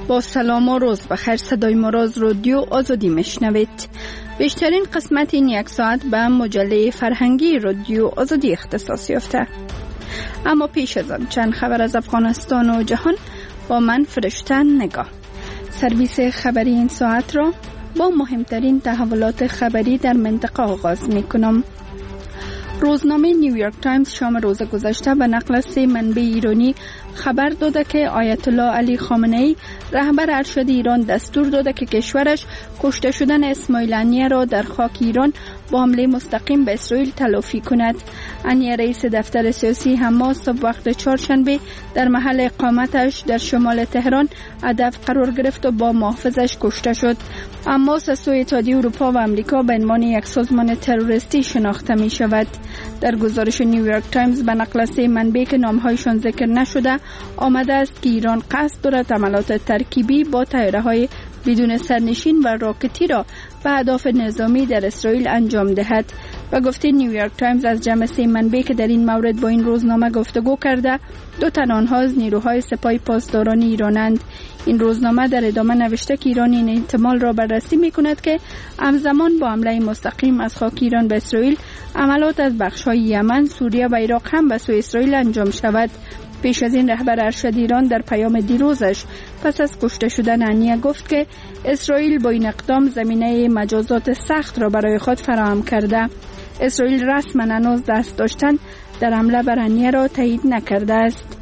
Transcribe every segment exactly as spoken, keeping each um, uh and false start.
با سلام و روز بخیر. صدای مراز رادیو آزادی میشنوید. بیشترین قسمت این یک ساعت به مجله فرهنگی رادیو آزادی اختصاص یافته. اما پیش از آن چند خبر از افغانستان و جهان با من فرشته نگاه. سرویس خبری این ساعت را با مهمترین تحولات خبری در منطقه آغاز می کنم. روزنامه نیویورک تایمز شام روز گذشته به نقل سه منبع ایرانی خبر داده که آیت الله علی خامنه‌ای رهبر ارشد ایران دستور داده که کشورش کشته شدن اسماعیل هنیه را در خاک ایران با حمله مستقیم به اسرائیل تلافی کند. هنیه رئیس دفتر سیاسی حماس صبح وقت چهارشنبه در محل اقامتش در شمال تهران هدف قرار گرفت و با محافظش کشته شد. حماس از سوی اتحادیه اروپا و امریکا به عنوان یک سازمان تروریستی شناخته می شود. در گزارش نیویورک تایمز به نقل سه منبع که نامهایشان ذکر نشده آمده است که ایران قصد دارد عملیات ترکیبی با طیاره‌های بدون سرنشین و راکتی را به اهداف نظامی در اسرائیل انجام دهد. و گفته نیویورک تایمز از جمع سه منبع که در این مورد با این روزنامه گفتگو کرده، دو تن آنها از نیروهای سپاه پاسداران ایرانند. این روزنامه در ادامه نوشته که ایران این احتمال را بررسی می کند که همزمان با حمله مستقیم از خاک ایران به اسرائیل عملیات از بخش‌های یمن، سوریه و عراق هم به سوی اسرائیل انجام شود. پیش از این رهبر ارشد ایران در پیام دیروزش پس از کشته شدن هنیه گفت که اسرائیل با این اقدام زمینه مجازات سخت را برای خود فراهم کرده. اسرائیل رسما هنوز دست داشتن در حمله بر هنیه را تایید نکرده است.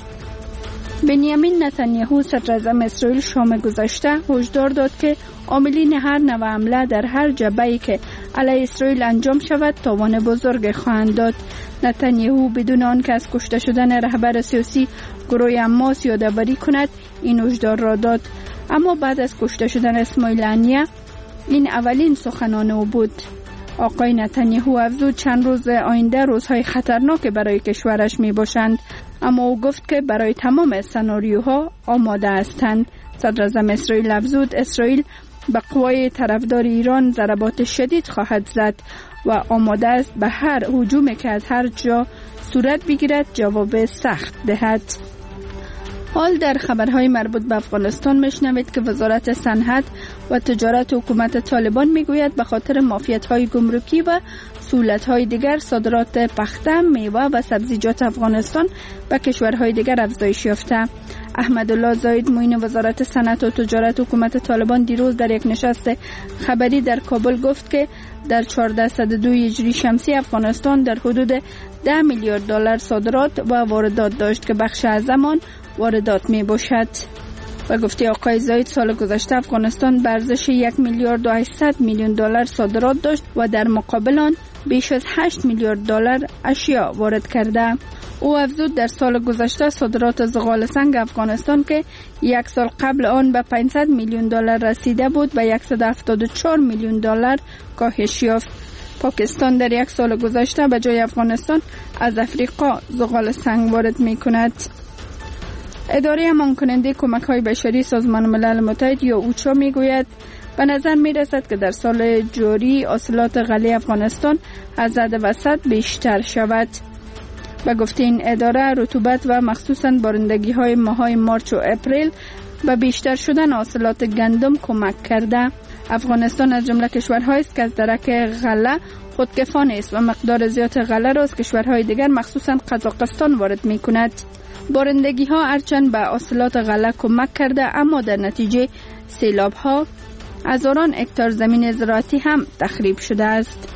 بنیامین نتانیاهو صدراعظم اسرائیل شام گذشته هشدار داد که عاملین هر نوع حمله در هر جبهه‌ای که علیه اسرائیل انجام شود تاوان بزرگ خواهند داد. نتانیاهو بدون آنکه از کشته شدن رهبر سیاسی گروه حماس یادآوری کند این هشدار را داد. اما بعد از کشته شدن اسماعیل هنیه این اولین سخنان او بود. آقای نتانیاهو افزود چند روز آینده روزهای خطرناک برای کشورش می باشند، اما او گفت که برای تمام سناریوها آماده هستند. صدراعظم اسرائیل افزود اسرائیل به قوای طرفدار ایران ضربات شدید خواهد زد و آماده است به هر هجومی که از هر جا صورت بگیرد جواب سخت دهد. حال در خبرهای مربوط به افغانستان میشنوید که وزارت صنعت و تجارت حکومت طالبان میگوید به خاطر معافیت‌های گمرکی و سهولت‌های دیگر صادرات پخته، میوه و سبزیجات افغانستان به کشورهای دیگر افزایش یافته. احمدالله زاید معین وزارت صنعت و تجارت حکومت طالبان دیروز در یک نشست خبری در کابل گفت که در چهارصد و دو هجری شمسی افغانستان در حدود ده میلیارد دلار صادرات و واردات داشت که بخش اعظم آن واردات می باشد. و گفته آقای زاید سال گذشته افغانستان به ارزش یک میلیارد و هشتصد میلیون دلار صادرات داشت و در مقابل آن بیش از هشت میلیارد دلار اشیا وارد کرده. او افزود در سال گذشته صادرات زغال سنگ افغانستان که یک سال قبل آن به پانصد میلیون دلار رسیده بود به صد و هفتاد و چهار میلیون دلار کاهش یافت. پاکستان در یک سال گذشته به جای افغانستان از افریقا زغال سنگ وارد می کند. اداره امان کننده کمک های بشری سازمان ملل متحد یا اوچا می گوید به نظر می رسد که در سال جاری حاصلات غله افغانستان از حد وسط بیشتر شود. به گفته این اداره رطوبت و مخصوصاً بارندگی های ماهای مارچ و اپریل به بیشتر شدن حاصلات گندم کمک کرده. افغانستان از جمله کشورهایی است که از درک غله خودکفا است و مقدار زیاد غله را از کشورهای دیگر مخصوصاً قزاقستان وارد می کند. بارندگی ها هرچند به حاصلات غله کمک کرده اما در نتیجه سیلاب ها هزاران هکتار زمین زراعتی هم تخریب شده است.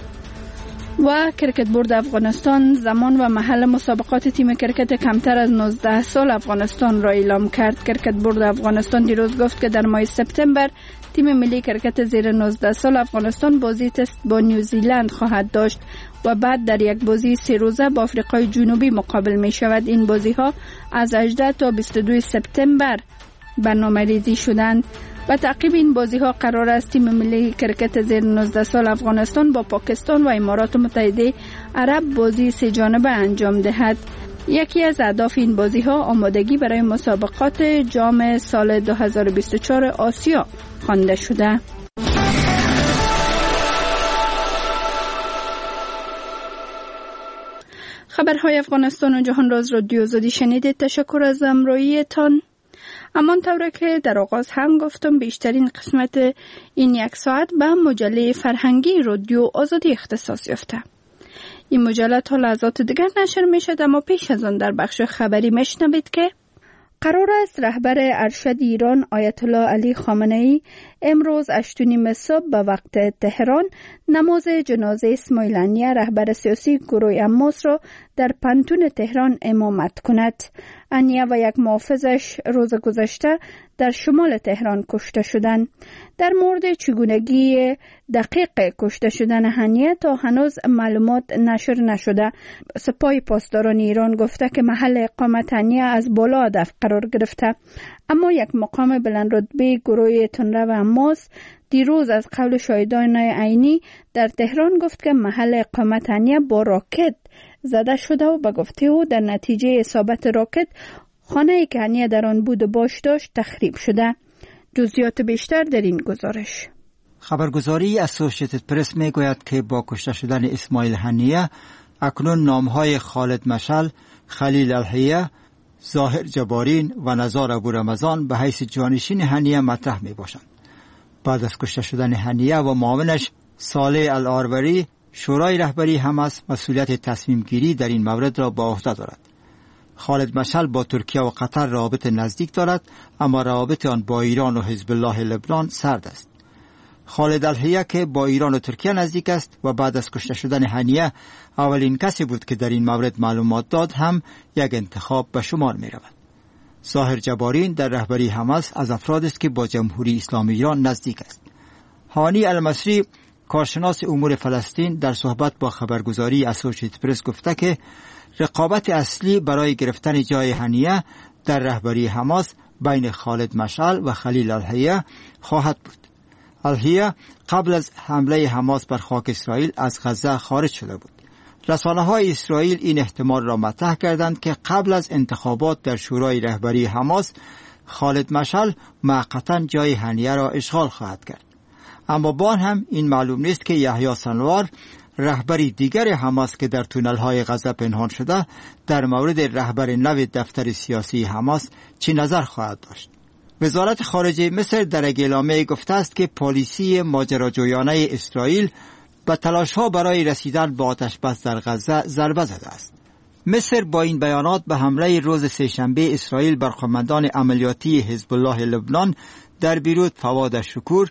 و کرکت بورد افغانستان زمان و محل مسابقات تیم کرکت کمتر از نوزده سال افغانستان را اعلام کرد. کرکت بورد افغانستان دیروز گفت که در ماه سپتامبر تیم ملی کرکت زیر نوزده سال افغانستان بازی تست با نیوزیلند خواهد داشت و بعد در یک بازی سه روزه با آفریقای جنوبی مقابل می شود. این بازی ها از هجدهم تا بیست و دوم سپتامبر برنامه‌ریزی شدند. و تعقیب این بازی ها قرار است تیم ملی کرکت زیر نوزده سال افغانستان با پاکستان و امارات متحده عرب بازی سه جانبه انجام دهد. یکی از اهداف این بازی ها آمادگی برای مسابقات جام سال دو هزار و بیست و چهار آسیا خوانده شده. خبرهای افغانستان و جهان را از رادیو آزادی شنیدید. تشکر از همراهیتان. همانطور که در آغاز هم گفتم بیشترین قسمت این یک ساعت به مجله فرهنگی رادیو آزادی اختصاص یافته. این مجله تا لحظات دیگر نشر می شد، اما پیش از آن در بخش خبری میشنوید که قرار است رهبر ارشد ایران آیت الله علی خامنه ای امروز هشت و نیم صبح به وقت تهران نماز جنازه اسماعیل هنیه رهبر سیاسی گروه حماس را در پنتون تهران امامت کند. هنیه و یک محافظش روز گذشته در شمال تهران کشته شدند. در مورد چگونگی دقیق کشته شدن هنیه تا هنوز معلومات نشر نشده. سپاه پاسداران ایران گفته که محل اقامت هنیه از بالا هدف قرار گرفته، اما یک مقام بلند رتبه گروه تندرو و حماس دیروز از قول شاهدان عینی در تهران گفت که محل اقامت هنیه با راکت زده شده و به گفته او در نتیجه اصابت راکت خانه ای که هنیه در آن بود و باش داشت تخریب شده. جزئیات بیشتر در این گزارش. خبرگزاری اسوسییتد پرس می گوید که با کشته شدن اسماعیل هنیه اکنون نامهای خالد مشعل، خلیل الحیه، ظاهر جبارین و نزار ابو رمضان به حیث جانشین هنیه مطرح می باشند. بعد از کشته شدن هنیه و معاونش صالح الاروری، شورای رهبری حماس مسئولیت تصمیم گیری در این مورد را به عهده دارد. خالد مشعل با ترکیه و قطر روابط نزدیک دارد، اما روابط آن با ایران و حزب الله لبنان سرد است. خالد الحیه که با ایران و ترکیه نزدیک است و بعد از کشته شدن هنیه اولین کسی بود که در این مورد معلومات داد، هم یک انتخاب به شمار می رود. ظاهر جبارین در رهبری حماس از افراد است که با جمهوری اسلامی ایران نزدیک است. هانی المصری، کارشناس امور فلسطین، در صحبت با خبرگزاری اسوسییتد پرس گفته که رقابت اصلی برای گرفتن جای هنیه در رهبری حماس بین خالد مشعل و خلیل الحیه خواهد بود. الحیه قبل از حمله حماس بر خاک اسرائیل از غزه خارج شده بود. رسانه‌های اسرائیل این احتمال را مطرح کردند که قبل از انتخابات در شورای رهبری حماس خالد مشعل موقتا جای هنیه را اشغال خواهد کرد. اما با هم این معلوم نیست که یحیی سنوار، رهبری دیگر حماس که در تونل‌های غزه پنهان شده، در مورد رهبر نو دفتر سیاسی حماس چه نظر خواهد داشت. وزارت خارجه مصر در یک اعلامیه گفته است که پالیسی ماجراجویانه اسرائیل به تلاش‌ها برای رسیدن به آتش‌بس در غزه ضربه زده است. مصر با این بیانات به حمله روز سه‌شنبه اسرائیل بر قماندان عملیاتی حزب الله لبنان در بیروت فواد شکور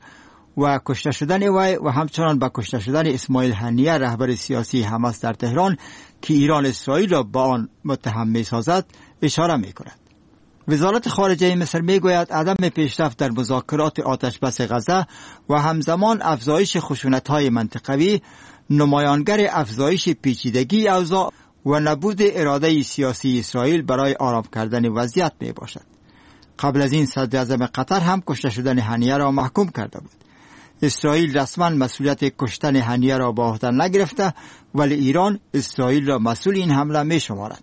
و کشته شدن وی و همچنان به کشته شدن اسماعیل هنیه رهبر سیاسی حماس در تهران که ایران اسرائیل را با آن متهم می‌سازد اشاره می‌کند. وزارت خارجه مصر میگوید عدم پیشرفت در مذاکرات آتشبس غزه و همزمان افزایش خشونت‌های منطقوی نمایانگر افزایش پیچیدگی اوضاع و نبود اراده سیاسی اسرائیل برای آرام کردن وضعیت میباشد. قبل از این صدر اعظم قطر هم کشته شدن هنیه را محکوم کرده بود. اسرائیل رسما مسئولیت کشتن هنیه را به عهده نگرفته، ولی ایران اسرائیل را مسئول این حمله می شمارد.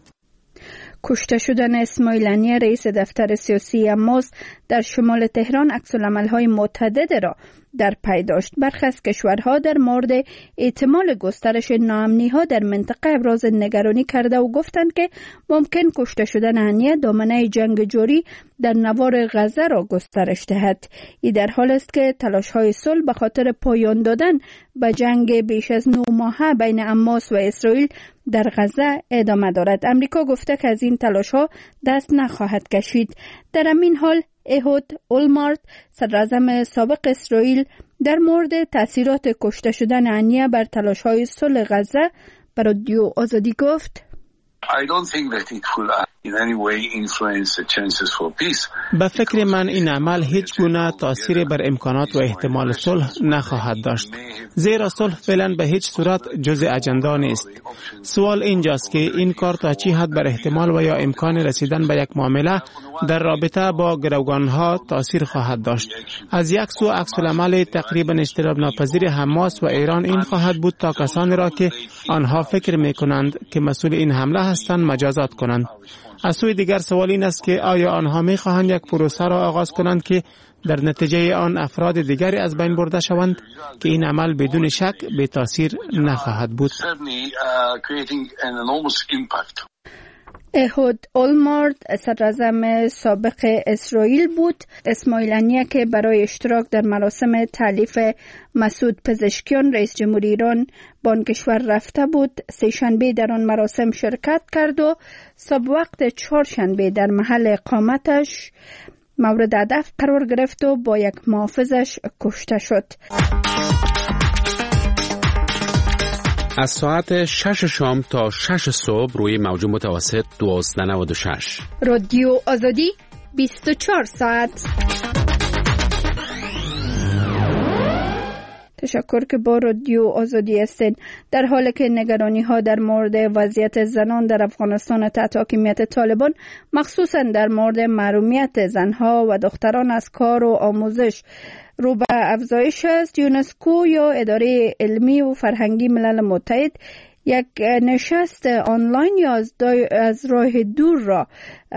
کشته شدن اسماعیل هنیه رئیس دفتر سیاسی حماس در شمال تهران عکس‌العمل‌های متعدد را در پی داشت. برخی از کشورها در مورد احتمال گسترش ناامنی‌ها در منطقه ابراز نگرانی کرده و گفتند که ممکن کشته شدن هنیه دامنه جنگ جاری در نوار غزه را گسترش دهد. این در حال است که تلاش‌های صلح به خاطر پایان دادن به جنگ بیش از نه ماهه بین حماس و اسرائیل در غزه ادامه دارد. امریکا گفته که از این تلاش‌ها دست نخواهد کشید. در همین حال اهود اولمارت، صدراعظم سابق اسرائیل، در مورد تأثیرات کشته شدن هنیه بر تلاش‌های صلح غزه به رادیو آزادی گفت: I don't think that it will in any way influence the chances for peace. به فکر من این عمل هیچ گونه تأثیر بر امکانات و احتمال صلح نخواهد داشت، زیرا صلح فعلا به هیچ صورت جزء اجندا نیست. سوال اینجاست که این کار تا چی حد بر احتمال و یا امکان رسیدن به یک معامله در رابطه با گروگانها تأثیر خواهد داشت. از یک سو عکس‌العمل تقریبا اجتناب ناپذیر حماس و ایران این خواهد بود تا کسانی را که آنها فکر می‌کنند که مسئول این حمله هستند مجازات کنند. از سوی دیگر سوال این است که آیا آنها می‌خواهند یک پروسه را آغاز کنند که در نتیجه آن افراد دیگری از بین برده شوند که این عمل بدون شک به تاثیر نخواهد بود. اهود اولمارت صدراعظم سابق اسرائیل بود. اسماعیل هنیه که برای اشتراک در مراسم تألیف مسعود پزشکیان رئیس جمهوری ایران به آن کشور رفته بود، سه شنبه در آن مراسم شرکت کرد و صبح وقت چهارشنبه در محل اقامتش مورد هدف قرار گرفت و با یک محافظش کشته شد. از ساعت شش شام تا شش صبح روی موج متوسط دوازده و نود و شش. رادیو آزادی بیست و چهار ساعت. تشکر که با رادیو آزادی هستید. در حالی که نگرانی ها در مورد وضعیت زنان در افغانستان تحت حاکمیت طالبان، مخصوصا در مورد محرومیت زنها و دختران از کار و آموزش رو به افزایش است، یونسکو یا اداره علمی و فرهنگی ملل متحد یک نشست آنلاین یا از, از راه دور را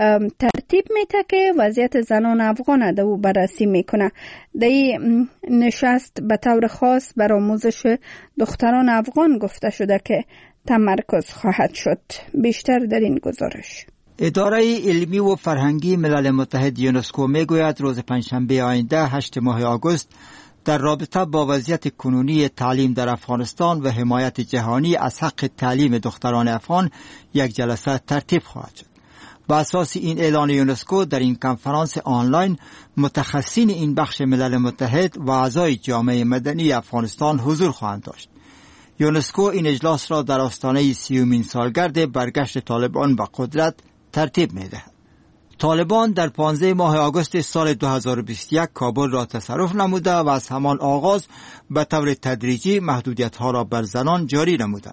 ترتیب میده که وضعیت زنان افغان رو بررسی میکنه. در این نشست به طور خاص بر آموزش دختران افغان گفته شده که تمرکز خواهد شد. بیشتر در این گزارش. اداره علمی و فرهنگی ملل متحد یونسکو میگوید روز پنجشنبه آینده هشت ماه آگوست در رابطه با وضعیت کنونی تعلیم در افغانستان و حمایت جهانی از حق تعلیم دختران افغان یک جلسه ترتیب خواهد شد. با اساس این اعلان یونسکو در این کنفرانس آنلاین متخصصین این بخش ملل متحد و اعضای جامعه مدنی افغانستان حضور خواهند داشت. یونسکو این اجلاس را در آستانه سیومین سالگرد برگشت طالبان به قدرت ترتیب می‌دهد. طالبان در پانزده ماه آگوست سال دو هزار و بیست و یک کابل را تصرف نموده و از همان آغاز به طور تدریجی محدودیت‌ها را بر زنان جاری نمودند.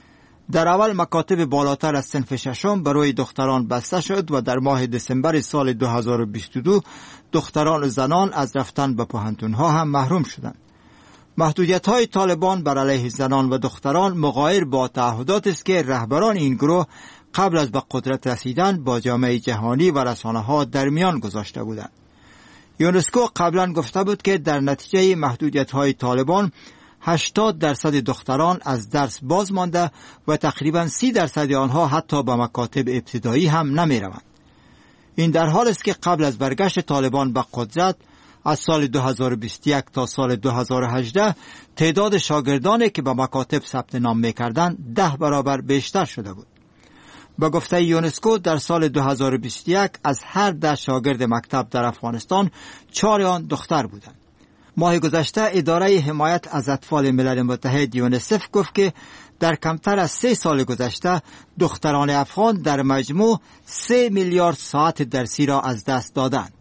در اول مکاتب بالاتر از صنف ششم برای دختران بسته شد و در ماه دسامبر سال دو هزار و بیست و دو دختران و زنان از رفتن به پوهنتون‌ها هم محروم شدند. محدودیت‌های طالبان بر علیه زنان و دختران مغایر با تعهداتی است که رهبران این گروه قبل از به قدرت رسیدن با جامعه جهانی و رسانه‌ها در میان گذاشته بودند. یونسکو قبلا گفته بود که در نتیجه محدودیت‌های طالبان هشتاد درصد دختران از درس باز مانده و تقریباً سی درصد آنها حتی به مکاتب ابتدایی هم نمی‌روند. این در حالی است که قبل از برگشت طالبان به قدرت از سال دو هزار و بیست و یک تا سال دو هزار و هجده تعداد شاگردانی که به مکاتب ثبت نام می‌کردند ده برابر بیشتر شده بود. با گفته یونسکو در سال دو هزار و بیست و یک از هر ده شاگرد مکتب در افغانستان چهار آن دختر بودند. ماه گذشته اداره حمایت از اطفال ملل متحد یونیسف گفت که در کمتر از سه سال گذشته دختران افغان در مجموع سه میلیارد ساعت درسی را از دست دادند.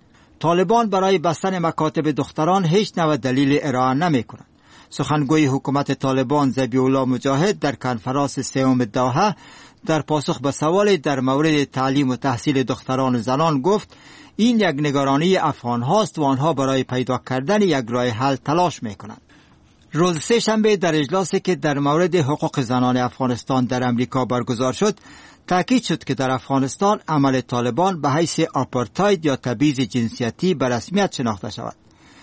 طالبان برای بستن مکاتب دختران هیچ نوع دلیل ارائه نمی کنند. سخنگوی حکومت طالبان ذبیح الله مجاهد در کنفرانس سوم دوحه در پاسخ به سوال در مورد تعلیم و تحصیل دختران و زنان گفت این یک نگرانی افغان هاست و آنها برای پیدا کردن یک راه حل تلاش می کنند. روز سه شنبه در اجلاسی که در مورد حقوق زنان افغانستان در امریکا برگزار شد تاکید شد که در افغانستان عمل طالبان به حیث آپارتاید یا تبعیض جنسیتی به رسمیت شناخته شود.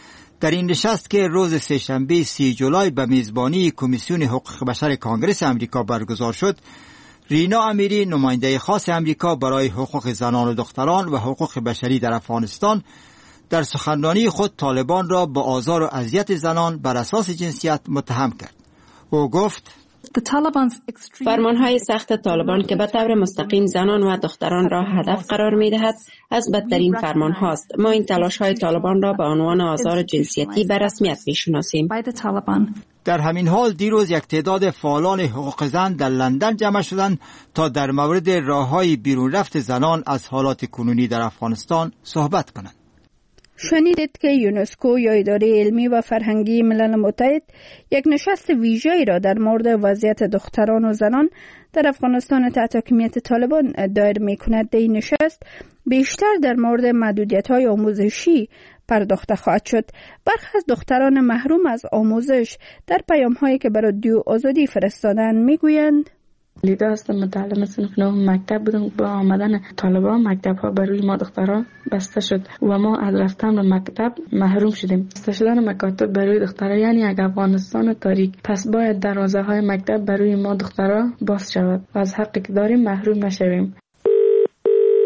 در این نشست که روز سه شنبه سی جولای به میزبانی کمیسیون حقوق بشر کانگرس امریکا برگزار شد، رینا امیری نماینده خاص امریکا برای حقوق زنان و دختران و حقوق بشری در افغانستان در سخنرانی خود طالبان را با آزار و اذیت زنان بر اساس جنسیت متهم کرد. او گفت فرمانهای سخت طالبان که به طور مستقیم زنان و دختران را هدف قرار می دهد از بدترین فرمان هاست. ما این تلاش های طالبان را به عنوان آزار جنسیتی به رسمیت می شناسیم. در همین حال دیروز یک تعداد فعالان حقوق زن در لندن جمع شدند تا در مورد راههای بیرون رفت زنان از حالات کنونی در افغانستان صحبت کنند. شنیدید که یونسکو یا اداره علمی و فرهنگی ملل متحد یک نشست ویژه‌ای را در مورد وضعیت دختران و زنان در افغانستان تحت حاکمیت طالبان دایر می‌کند. در این نشست بیشتر در مورد محدودیت‌های آموزشی پرداخته خواهد شد. برخی از دختران محروم از آموزش در پیام‌هایی که برای رادیو آزادی فرستادند می‌گویند لیدا هستم، متعلم صنف نهم مکتب بودم. با آمدن طالبان مکتب ها بروی ما دخترها بسته شد و ما از رفتن به مکتب محروم شدیم. بسته شدن مکاتب بروی دخترها یعنی یک افغانستان تاریک. پس باید دروازه های مکتب بروی ما دخترها باز شود و از حقی که داریم محروم نشویم.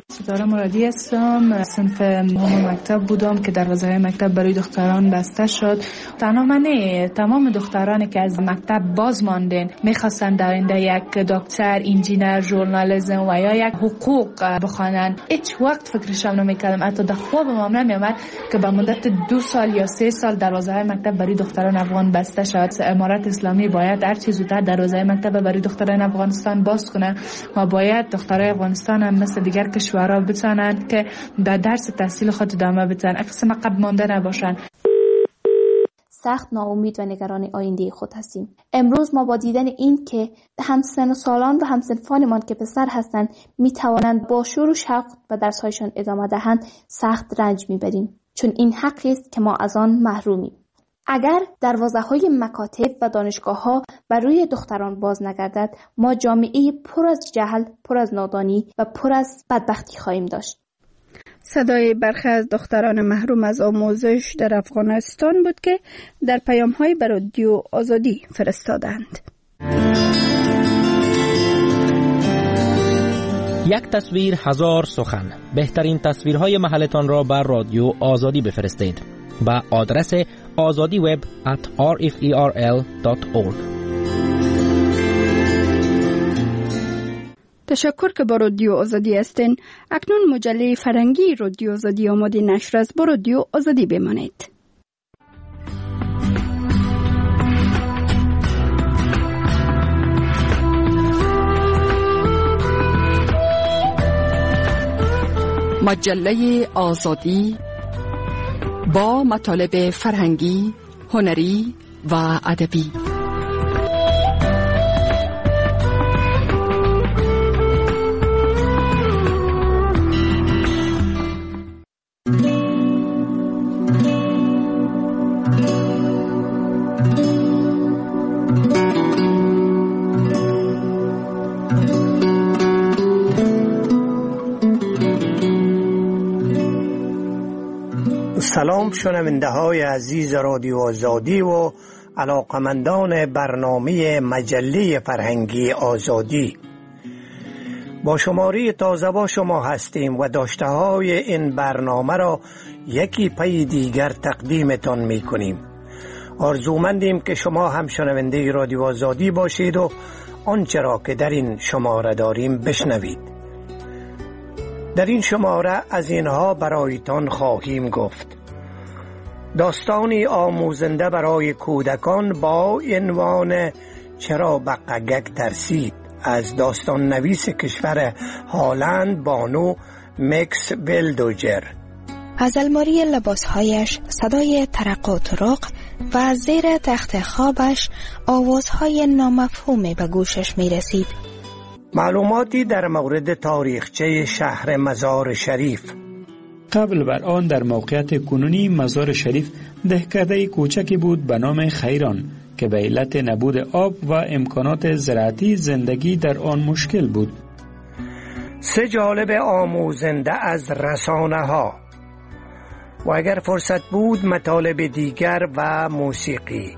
ستاره مرادی هستم. صنف نهم مکتب بودم که دروازه مکتب برای دختران بسته شد. تنها من نه، تمام دخترانی که از مکتب باز ماندن میخواستن در آینده یک دکتر، انجینر، ژورنالیسم و یا یک حقوق بخوانن. هیچ وقت فکرشم نمیکردم، حتی در خوابم هم نمیامد که به مدت دو سال یا سه سال دروازه مکتب برای دختران افغان بسته شد. امارت اسلامی باید هر چیز زودتر دروازه مکتب برای دختران افغانستان باز کنه و باید دخترای افغانستان هم مثل دیگر کشورها بتونن که در درس تحصیل خود ادامه بدن، اقسام عقب مانده نباشن. سخت ناامید و نگران آینده خود هستیم. امروز ما با دیدن این که همسن و سالان و همسنفانمان که پسر هستند می توانند با شور و شوق و درس‌هایشان ادامه دهند سخت رنج می‌بریم، چون این حقی است که ما از آن محرومیم. اگر دروازه‌های مکاتب و دانشگاه‌ها بر روی دختران باز نگردد، ما جامعه پر از جهل، پر از نادانی و پر از بدبختی خواهیم داشت. صدای برخی از دختران محروم از آموزش در افغانستان بود که در پیام‌های بر رادیو آزادی فرستادند. یک تصویر هزار سخن. بهترین تصویرهای محلتان را بر رادیو آزادی بفرستید با آدرس azadi web at r f e r l dot org. تشکر که با رادیو آزادی هستین. اکنون مجله فرهنگی رادیو آزادی آماده نشر است. با رادیو آزادی بمانید. مجله آزادی با مطالب فرهنگی، هنری و ادبی. سلام شنونده های عزیز رادیو آزادی و علاقمندان برنامه مجله فرهنگی آزادی. با شماره تازه با شما هستیم و داشته های این برنامه را یکی پی دیگر تقدیمتان می کنیم. آرزومندیم که شما هم شنونده رادیو آزادی باشید و آنچه را که در این شماره داریم بشنوید. در این شماره از اینها برایتان خواهیم گفت: داستانی آموزنده برای کودکان با عنوان چرا بقگک ترسید، از داستان نویس کشور هالند بانو مکس ولدوجر. از الماری لباسهایش صدای ترق و ترق و زیر تخت خوابش آوازهای نامفهومی به گوشش می رسید. معلوماتی در مورد تاریخچه شهر مزار شریف. قبل بر آن در موقعیت کنونی مزار شریف دهکده کوچکی بود به نام خیران که به علت نبود آب و امکانات زراعتی زندگی در آن مشکل بود. سه جالب آموزنده از رسانه ها و اگر فرصت بود مطالب دیگر و موسیقی.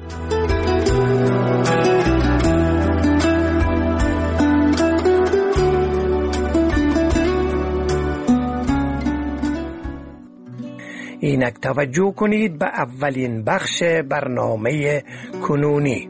اینک توجه کنید به اولین بخش برنامه کنونی.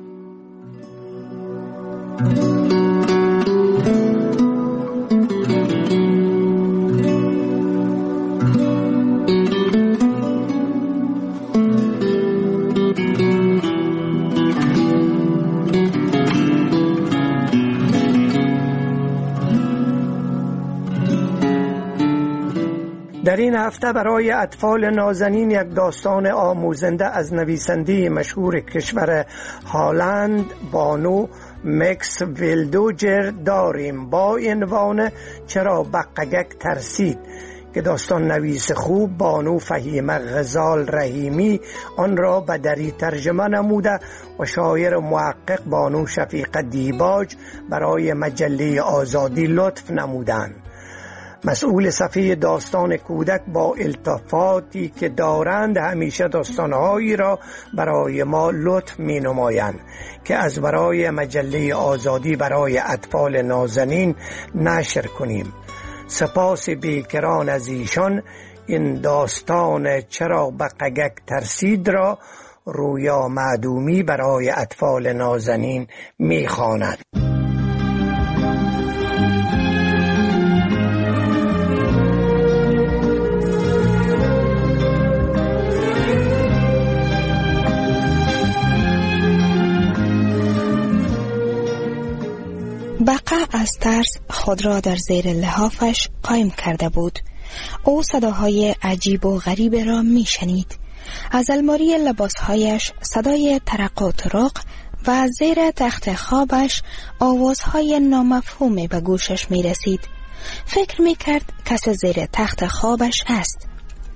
در این هفته برای اطفال نازنین یک داستان آموزنده از نویسنده مشهور کشور هالند بانو مکس ولدوجر داریم با عنوان چرا بقگک ترسید که داستان نویس خوب بانو فهیمه غزال رحیمی آن را به دری ترجمه نموده و شاعر و محقق بانو شفیقه دیباج برای مجله آزادی لطف نمودند. مسئول صفحه داستان کودک با التفاتی که دارند همیشه داستانهایی را برای ما لطف می نمایند که از برای مجله آزادی برای اطفال نازنین نشر کنیم. سپاس بیکران از ایشان این داستان چرا بقگک ترسید را رویا معدومی برای اطفال نازنین میخواند. بقا از ترس خود را در زیر لحافش قایم کرده بود. او صداهای عجیب و غریب را می شنید. از الماری لباسهایش صدای ترق و طرق و از زیر تخت خوابش آوازهای نامفهومی به گوشش می رسید. فکر می کرد کس زیر تخت خوابش است.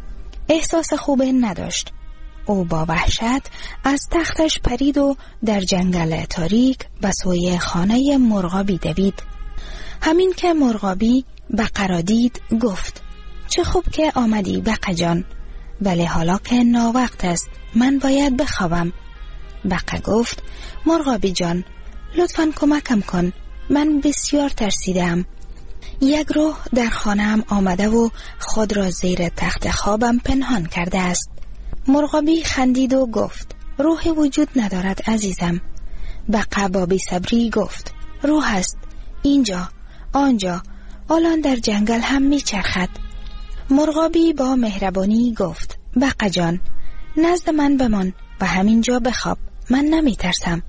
احساس خوبی نداشت. او با وحشت از تختش پرید و در جنگل تاریک به سوی خانه مرغابی دوید. همین که مرغابی بقا را دید گفت: چه خوب که آمدی بقا جان، ولی حالا که ناوقت است من باید بخوابم. بقا گفت: مرغابی جان لطفاً کمکم کن، من بسیار ترسیدم. یک روح در خانه‌ام آمده و خود را زیر تخت خوابم پنهان کرده است. مرغابی خندید و گفت: روح وجود ندارد عزیزم. بقا با بی‌صبری گفت: روح است، اینجا، آنجا، الان در جنگل هم میچرخد. مرغابی با مهربانی گفت: بقا جان نزد من بمان و همینجا بخواب، من نمی ترسم.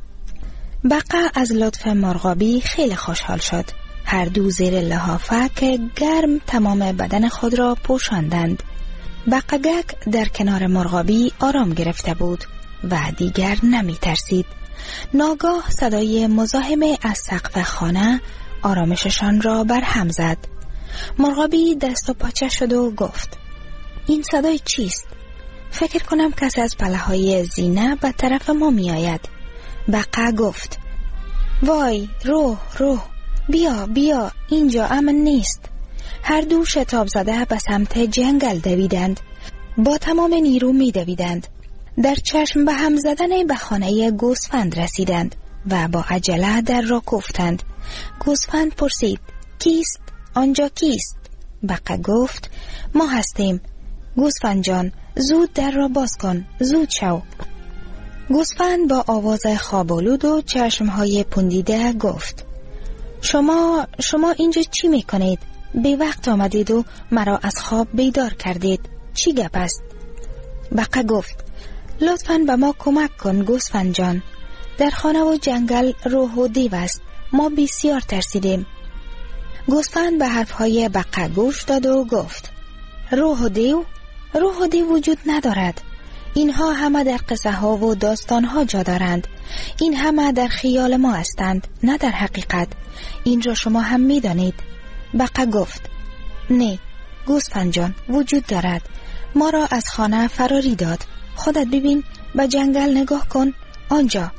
بقا از لطف مرغابی خیلی خوشحال شد. هر دو زیر لحافک گرم تمام بدن خود را پوشاندند. بقگک در کنار مرغابی آرام گرفته بود و دیگر نمی ترسید. ناگاه صدای مزاحم از سقف خانه آرامششان را برهم زد. مرغابی دست و پاچه شد و گفت: این صدای چیست؟ فکر کنم کسی از پله‌های زینه به طرف ما می آید. بقا گفت: وای روح روح، بیا بیا، اینجا امن نیست. هر دو شتاب زده به سمت جنگل دویدند. با تمام نیرو می دویدند. در چشم به هم زدن به خانه گوسفند رسیدند و با عجله در را کوفتند. گوسفند پرسید: کیست؟ آنجا کیست؟ بقا گفت: ما هستیم. گوسفند جان زود در را باز کن، زود شو. گوسفند با آواز خوابالود و چشمهای پوندیده گفت: شما شما اینجا چی می کنید؟ به وقت آمدید و مرا از خواب بیدار کردید. چی گپ است؟ بقا گفت: لطفاً به ما کمک کن گوسفند جان. در خانه و جنگل روح و دیو است. ما بسیار ترسیدیم. گوسفند به حرفهای بقا گوش داد و گفت: روح و دیو؟ روح و دیو وجود ندارد. اینها همه در قصه ها و داستان ها جا دارند. این همه در خیال ما هستند، نه در حقیقت. این را شما هم می دانید. بقا گفت: نه گوسفند جان، وجود دارد. ما را از خانه فراری داد. خودت ببین، به جنگل نگاه کن، آنجا.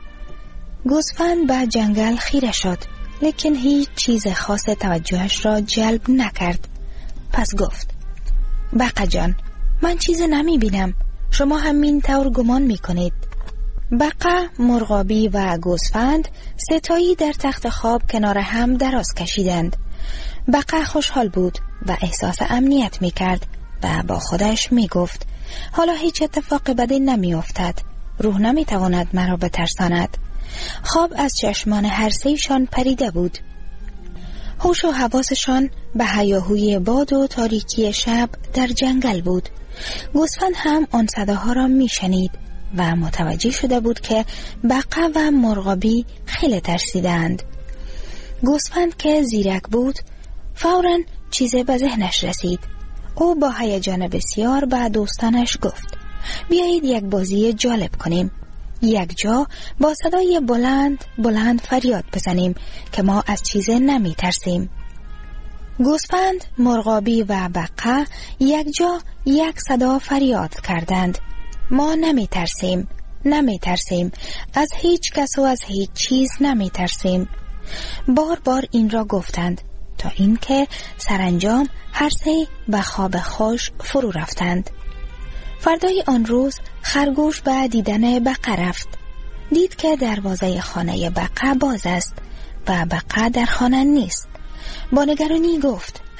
گوسفند به جنگل خیره شد، لیکن هیچ چیز خاص توجهش را جلب نکرد. پس گفت: بقا جان من چیز نمی بینم، شما همین طور گمان می کنید. بقا، مرغابی و گوسفند ستایی در تخت خواب کنار هم دراز کشیدند. بقا خوشحال بود و احساس امنیت می کرد و با خودش می گفت: حالا هیچ اتفاق بدی نمی افتد. روح نمی تواند مرا بترساند. خواب از چشمان هر سه‌شان پریده بود. هوش و حواسشان به هیاهوی باد و تاریکی شب در جنگل بود. گوسفند هم آن صداها را می شنید و متوجه شده بود که بقا و مرغابی خیلی ترسیدند. گوسفند که زیرک بود فوراً چیزی به ذهنش رسید. او با هیجان بسیار به دوستانش گفت: بیایید یک بازی جالب کنیم. یک جا با صدای بلند بلند فریاد بزنیم که ما از چیزی نمی ترسیم. گوسفند، مرغابی و بقا یک جا یک صدا فریاد کردند: ما نمی ترسیم، نمی ترسیم، از هیچ کس و از هیچ چیز نمی ترسیم. بار بار این را گفتند تا اینکه سرانجام هر سه به خواب خوش فرو رفتند. فردای آن روز خرگوش به دیدن بقا رفت. دید که دروازه خانه بقا باز است و بقا در خانه نیست. با نگرانی گفت: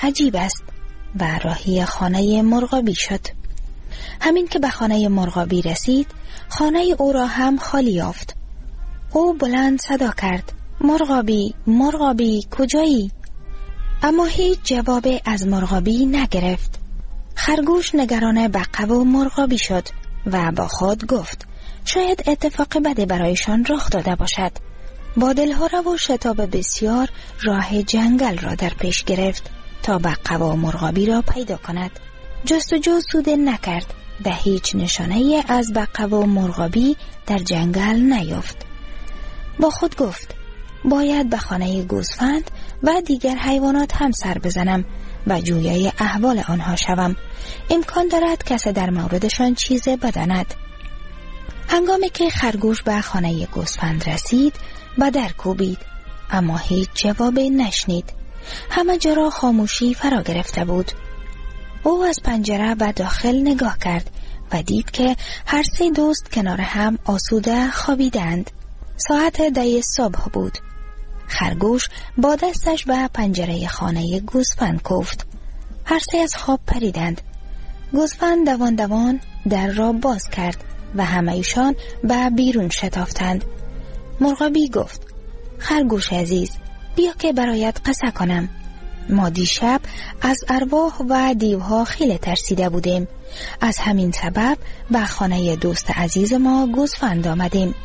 عجیب است و راهی خانه مرغابی شد. همین که به خانه مرغابی رسید، خانه او را هم خالی یافت. او بلند صدا کرد: مرغابی، مرغابی، کجایی؟ اما هیچ جواب از مرغابی نگرفت. خرگوش نگران بقه و مرغابی شد و با خود گفت شاید اتفاق بدی برایشان رخ داده باشد. با دلهره و شتاب بسیار راه جنگل را در پیش گرفت تا بقه و مرغابی را پیدا کند. جستجو سود نکرد و هیچ نشانه از بقه و مرغابی در جنگل نیافت. با خود گفت باید به خانه گوسفند و دیگر حیوانات هم سر بزنم و جویای احوال آنها شوم. امکان دارد کسی در موردشان چیز بداند. هنگامی که خرگوش به خانه گوسفند رسید به در کوبید، اما هیچ جوابی نشنید. همه جا را خاموشی فرا گرفته بود. او از پنجره به داخل نگاه کرد و دید که هر سه دوست کنار هم آسوده خوابیدند. ساعت ده صبح بود. خرگوش با دستش به پنجره خانه گوسفند کوفت. هر سه از خواب پریدند. گوسفند دوان دوان در را باز کرد و همه ایشان به بیرون شتافتند. مرغابی گفت خرگوش عزیز، بیا که برایت قصه کنم. ما دیشب از ارواح و دیوها خیلی ترسیده بودیم. از همین سبب به خانه دوست عزیز ما گوسفند آمدیم.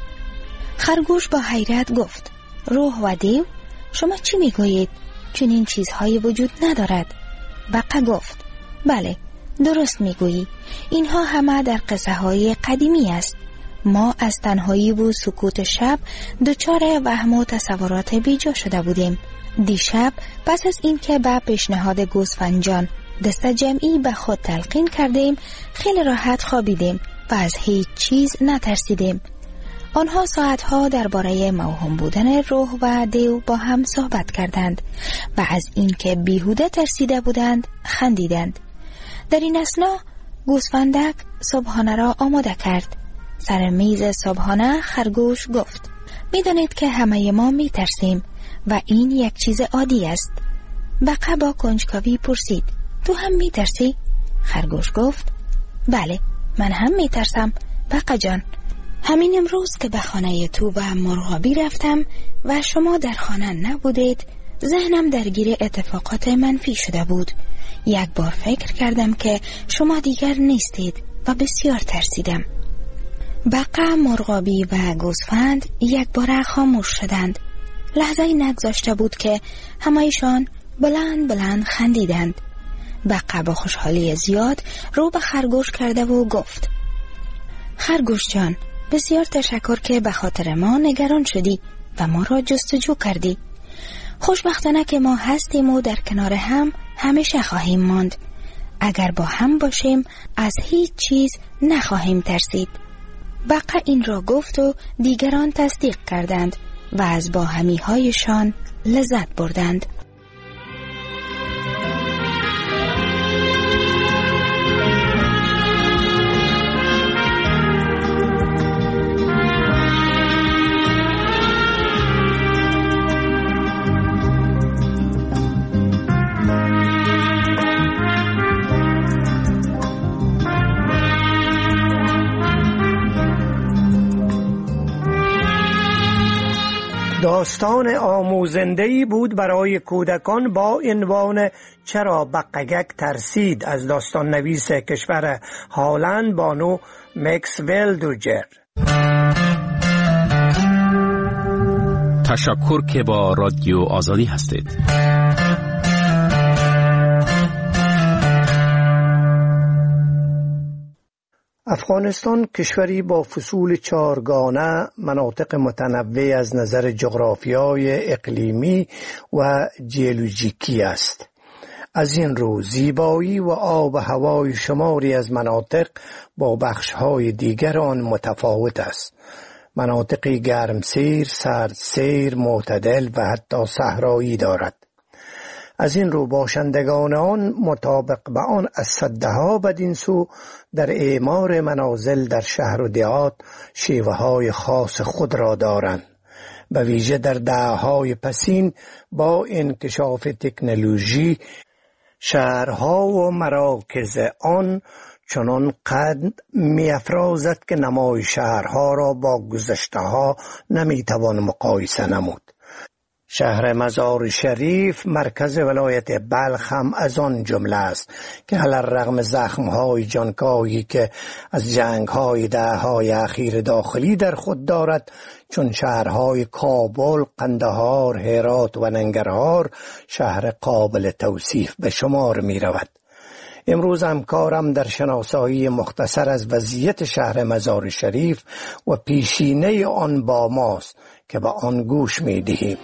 خرگوش با حیرت گفت روح و دیو؟ شما چی میگویید؟ چون این چیزهایی وجود ندارد. بقه گفت بله، درست میگویی. اینها همه در قصه های قدیمی است. ما از تنهایی و سکوت شب دچار وهم و تصورات بیجا شده بودیم. دیشب پس از این که به پیشنهاد گوسفندجان دست جمعی به خود تلقین کردیم، خیلی راحت خوابیدیم و از هیچ چیز نترسیدیم. آنها ساعتها درباره موهوم بودن روح و دیو با هم صحبت کردند و از اینکه بیهوده ترسیده بودند خندیدند. در این اثنا گوسفندک صبحانه را آماده کرد. سر میز صبحانه خرگوش گفت میدانید که همه ما می ترسیم و این یک چیز عادی است. بقه با کنجکاوی پرسید تو هم می ترسی؟ خرگوش گفت بله، من هم می ترسم بقه جان. همین امروز که به خانه تو و مرغابی رفتم و شما در خانه نبودید، ذهنم درگیر اتفاقات منفی شده بود. یک بار فکر کردم که شما دیگر نیستید و بسیار ترسیدم. بقه، مرغابی و گوسفند یک بار خاموش شدند. لحظه نگذاشته بود که همه‌شان بلند بلند خندیدند. بقه با خوشحالی زیاد رو به خرگوش کرده و گفت خرگوش جان، بسیار تشکر که به خاطر ما نگران شدی و ما را جستجو کردی. خوشبختانه که ما هستیم و در کنار هم همیشه خواهیم ماند. اگر با هم باشیم از هیچ چیز نخواهیم ترسید. بقه این را گفت و دیگران تصدیق کردند و از باهمی هایشان لذت بردند. داستان آموزنده‌ای بود برای کودکان با عنوان چرا بقگک ترسید از داستان نویس کشور هالند بانو مکسول دوجر. تشکر که با رادیو آزادی هستید. افغانستان کشوری با فصول چارگانه، مناطق متنوع از نظر جغرافیای اقلیمی و جیولوژیکی است. از این رو زیبایی و آب و هوای شماری از مناطق با بخش‌های دیگر آن متفاوت است. مناطقی گرمسیر، سردسیر، معتدل و حتی صحرایی دارد. از این رو باشندگان آن مطابق به آن از صدها بدین سو در اعمار منازل در شهر و دیهات شیوه های خاص خود را دارند. به ویژه در دهه‌های پسین با انکشاف تکنولوژی شهرها و مراکز آن چنان قد می افرازد که نمای شهرها را با گذشته ها نمی توان مقایسه نمود. شهر مزار شریف مرکز ولایت بلخ هم از آن جمله است که علی‌الرغم زخم‌های جانکاهی که از جنگ‌های دهه‌های اخیر داخلی در خود دارد، چون شهرهای کابل، قندهار، هرات و ننگرهار شهر قابل توصیف به شمار می رود. امروز هم کارم در شناسایی مختصر از وضعیت شهر مزار شریف و پیشینه آن با ماست که به آن گوش می دهیم.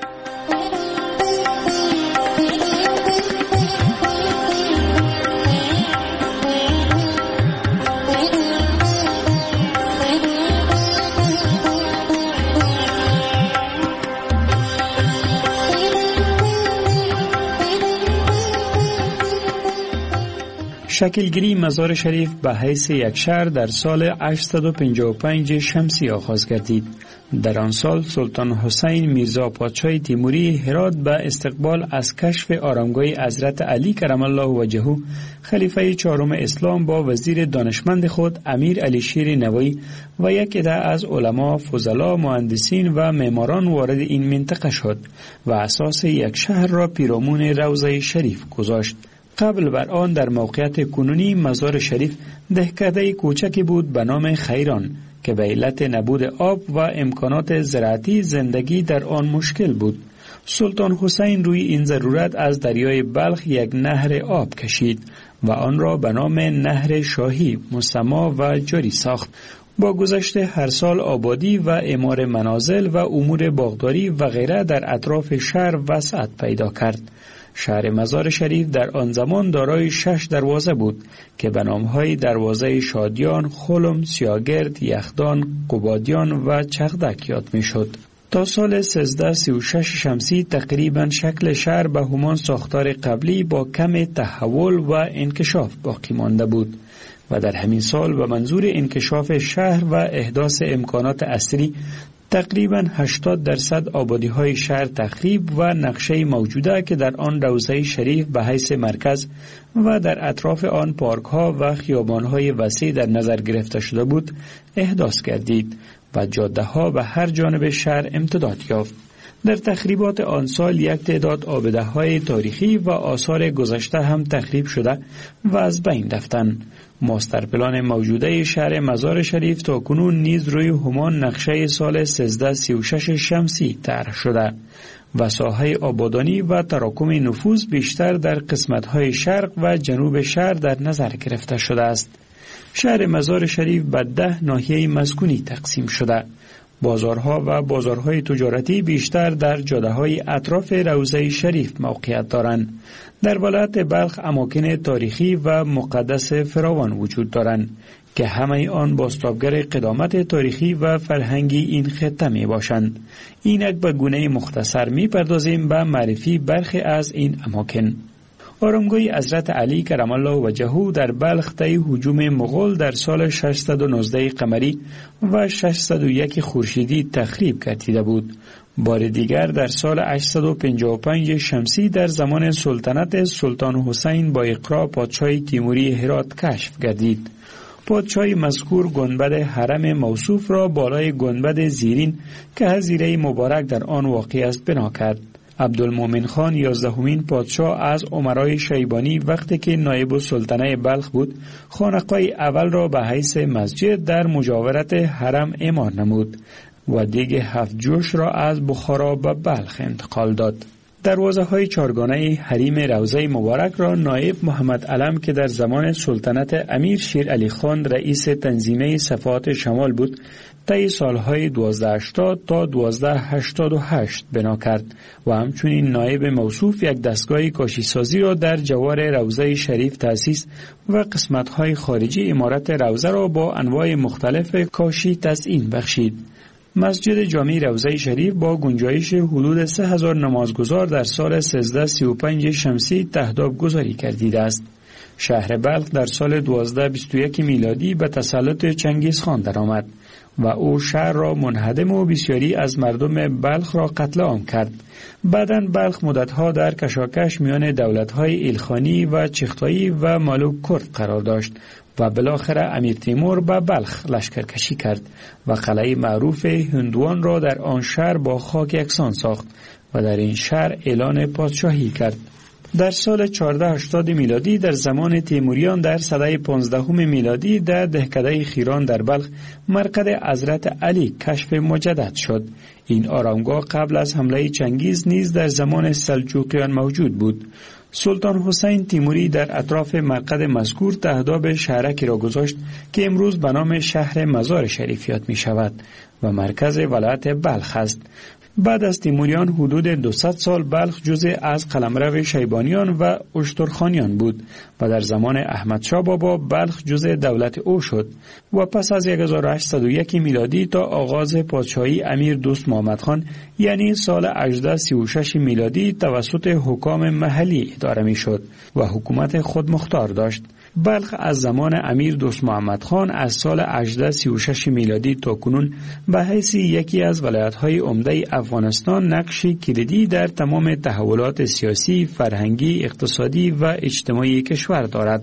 شکلگیری مزار شریف به حیث یک شهر در سال هشتصد و پنجاه و پنج شمسی آغاز گردید. در آن سال سلطان حسین میرزا پادشاه تیموری هرات به استقبال از کشف آرامگاه حضرت علی کرم الله وجهه خلیفه چهارم اسلام با وزیر دانشمند خود امیر علی شیر نوایی و یک عده از علما، فضلا، مهندسین و معماران وارد این منطقه شد و اساس یک شهر را پیرامون روضه شریف گذاشت. قبل بر آن در موقعیت کنونی مزار شریف دهکده کوچکی بود به نام خیران که به علت نبود آب و امکانات زراعتی زندگی در آن مشکل بود. سلطان حسین روی این ضرورت از دریای بلخ یک نهر آب کشید و آن را به نام نهر شاهی مسما و جاری ساخت. با گذشت هر سال آبادی و اعمار منازل و امور باغداری و غیره در اطراف شهر وسعت پیدا کرد. شهر مزار شریف در آن زمان دارای شش دروازه بود که به نامهای دروازه شادیان، خلم، سیاگرد، یخدان، قبادیان و چغدک یاد می شد. تا سال سیزده سی و شش شمسی تقریبا شکل شهر به همان ساختار قبلی با کم تحول و انکشاف باقی مانده بود و در همین سال به منظور انکشاف شهر و احداث امکانات عصری تقریباً هشتاد درصد آبادی های شهر تخریب و نقشه موجوده که در آن روضه شریف به حیث مرکز و در اطراف آن پارک ها و خیابان های وسیع در نظر گرفته شده بود احداث گردید و جاده ها به هر جانب شهر امتداد یافت. در تخریبات آن سال یک تعداد آبده های تاریخی و آثار گذشته هم تخریب شده و از بین رفتند. ماستر پلان موجوده شهر مزار شریف تا کنون نیز روی همان نقشه سال سیزده سی و شش شمسی طرح شده و ساحه آبادانی و تراکم نفوذ بیشتر در قسمت‌های شرق و جنوب شهر در نظر گرفته شده است. شهر مزار شریف به ده ناحیه مسکونی تقسیم شده. بازارها و بازارهای تجارتی بیشتر در جاده‌های اطراف روضه شریف موقعیت دارند. در ولایت بلخ اماکن تاریخی و مقدس فراوان وجود دارند که همه آن بازتابگر قدامت تاریخی و فرهنگی این خطه می باشند. اینک به گونه مختصر می پردازیم به معرفی برخی از این اماکن. آرامگاه حضرت علی کرم الله وجهه در بلخ طی هجوم مغول در سال ششصد و نوزده قمری و ششصد و یک خورشیدی تخریب گردیده بود. بار دیگر در سال هشتصد و پنجاه و پنج شمسی در زمان سلطنت سلطان حسین با اقرا پادشاه تیموری هرات کشف گردید. پادشاه مذکور گنبد حرم موصوف را بالای گنبد زیرین که حظیره مبارک در آن واقع است بنا کرد. عبدالمومن خان یازدهمین پادشاه از امرای شیبانی وقتی که نایب السلطنه بلخ بود خانقاه اول را به حیث مسجد در مجاورت حرم اعمار نمود و دیگ هفت جوش را از بخارا به بلخ انتقال داد. دروازه های چارگانه حریم روضه مبارک را نایب محمد علم که در زمان سلطنت امیر شیر علی خان رئیس تنظیمه صفات شمال بود طی سالهای دوازده هشتاد تا دوازده هشتاد و هشت بنا کرد و همچنین نایب موصوف یک دستگاه کاشیسازی را در جوار روضه شریف تأسیس و قسمت‌های خارجی عمارت روضه را با انواع مختلف کاشی تزیین بخشید. مسجد جامع روضه شریف با گنجایش حدود سه هزار نمازگزار در سال سیزده سی و پنج شمسی تهداب گذاری گردیده است. شهر بلخ در سال دوازده بیست و یک میلادی به تسلط چنگیز خان درآمد و او شهر را منهدم و بسیاری از مردم بلخ را قتل عام کرد. بعداً بلخ مدتها در کشاکش میان دولت‌های ایلخانی و چغتایی و ملوک کرد قرار داشت و بالاخره امیر تیمور به بلخ لشکرکشی کرد و قلعه معروف هندوان را در آن شهر با خاک یکسان ساخت و در این شهر اعلان پادشاهی کرد. در سال چهارصد و هشتاد میلادی در زمان تیموریان در سده پانزدهم میلادی در دهکده خیران در بلخ مرقد حضرت علی کشف مجدد شد. این آرامگاه قبل از حمله چنگیز نیز در زمان سلجوقیان موجود بود. سلطان حسین تیموری در اطراف مرقد مذکور تهداب شهرکی را گذاشت که امروز به نام شهر مزار شریف یاد می شود و مرکز ولایت بلخ است. بعد از تیموریان حدود دویست سال بلخ جزء از قلمرو شیبانیان و اشترخانیان بود و در زمان احمد شاه بابا بلخ جزء دولت او شد و پس از هزار و هشتصد و یک میلادی تا آغاز پادشاهی امیر دوست محمد خان یعنی سال هجده سی و شش میلادی توسط حکام محلی اداره می شد و حکومت خود مختار داشت. بلخ از زمان امیر دوست محمد خان از سال هجده سی و شش میلادی تا کنون به حیث یکی از ولایت‌های عمده افغانستان نقشی کلیدی در تمام تحولات سیاسی، فرهنگی، اقتصادی و اجتماعی کشور دارد.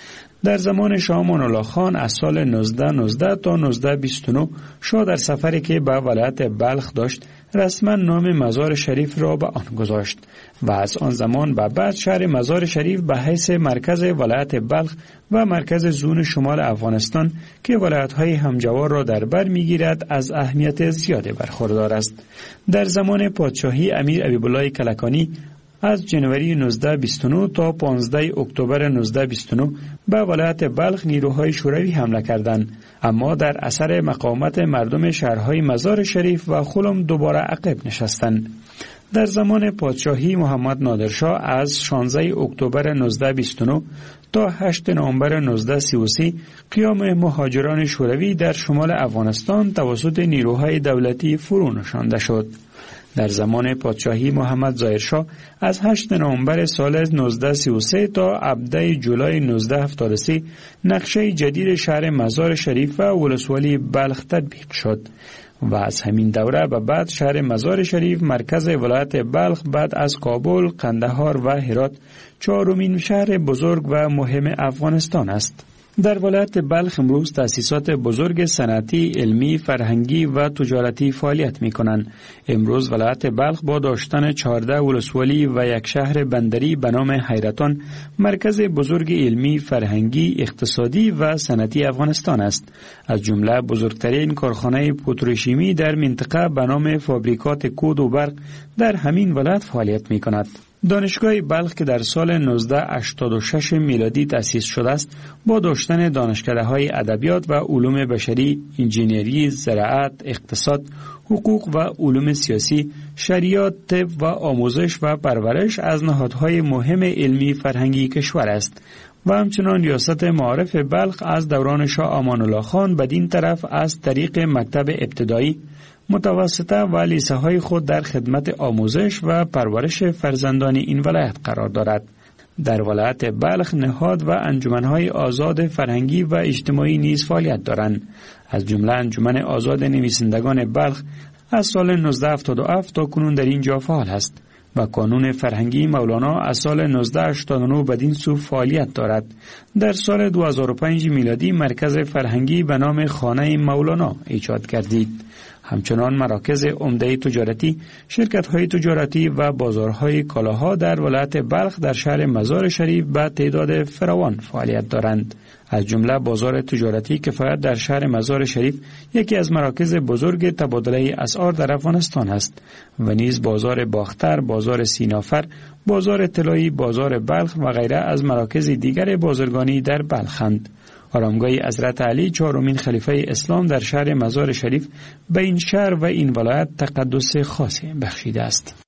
در زمان شاه امان الله خان از سال نوزده نوزده تا نوزده بیست و نه شاه در سفری که به ولایت بلخ داشت رسما نام مزار شریف را به آن گذاشت و از آن زمان به بعد شهر مزار شریف به حیث مرکز ولایت بلخ و مرکز زون شمال افغانستان که ولایت‌های همجوار را در بر می‌گیرد از اهمیت زیادی برخوردار است. در زمان پادشاهی امیر حبیب‌الله کلکانی از جنوری نوزده بیست و نه تا پانزده اکتبر نوزده بیست و نه به ولایت بلخ نیروهای شوروی حمله کردند، اما در اثر مقاومت مردم شهرهای مزار شریف و خلم دوباره عقب نشستند. در زمان پادشاهی محمد نادرشاه از شانزده اکتبر نوزده بیست و نه تا هشتم نوامبر نوزده سی و سه قیام مهاجران شوروی در شمال افغانستان توسط نیروهای دولتی فرو نشانده شد. در زمان پادشاهی محمد ظاهرشاه از هشتم نوامبر سال نوزده سی و سه تا هفدهم جولای نوزده هفتاد و سه نقشه جدید شهر مزار شریف و ولسوالی بلخ تطبیق شد و از همین دوره به بعد شهر مزار شریف مرکز ولایت بلخ بعد از کابل، قندهار و هرات چهارمین شهر بزرگ و مهم افغانستان است. در ولایت بلخ امروز تأسیسات بزرگ صنعتی، علمی، فرهنگی و تجارتی فعالیت می کنند. امروز ولایت بلخ با داشتن چهارده ولسوالی و یک شهر بندری به نام حیرتان مرکز بزرگ علمی، فرهنگی، اقتصادی و صنعتی افغانستان است. از جمله بزرگترین کارخانه پتروشیمی در منطقه به نام فابریکات کود و برق در همین ولایت فعالیت می کند. دانشگاه بلخ که در سال نوزده هشتاد و شش میلادی تأسیس شده است با داشتن دانشکده‌های ادبیات و علوم بشری، انجینری، زراعت، اقتصاد، حقوق و علوم سیاسی، شریعت، طب و آموزش و پرورش از نهادهای مهم علمی فرهنگی کشور است و همچنان ریاست معارف بلخ از دوران شاه امان الله خان بدین طرف از طریق مکتب ابتدایی، متوسطه و لیسه های خود در خدمت آموزش و پرورش فرزندان این ولایت قرار دارد. در ولایت بلخ نهاد و انجمنهای آزاد فرهنگی و اجتماعی نیز فعالیت دارند. از جمله انجمن آزاد نویسندگان بلخ از سال نوزده هفتاد و هفت تا کنون در اینجا فعال است و کانون فرهنگی مولانا از سال نوزده هشتاد و نه بدین سو فعالیت دارد. در سال دو هزار و پنج میلادی مرکز فرهنگی به نام خانه مولانا ایجاد گردید. همچنان مراکز عمده تجارتی، شرکت‌های تجارتی و بازارهای کالاها در ولایت بلخ در شهر مزار شریف به تعداد فراوان فعالیت دارند. از جمله بازار تجارتی کفایت در شهر مزار شریف یکی از مراکز بزرگ تبادله اسعار در افغانستان است و نیز بازار باختر، بازار سینافر، بازار طلایی، بازار بلخ و غیره از مراکز دیگر بازرگانی در بلخند. آرامگاه حضرت علی چهارمین خلیفه اسلام در شهر مزار شریف به این شهر و این ولایت تقدس خاصی بخشیده است.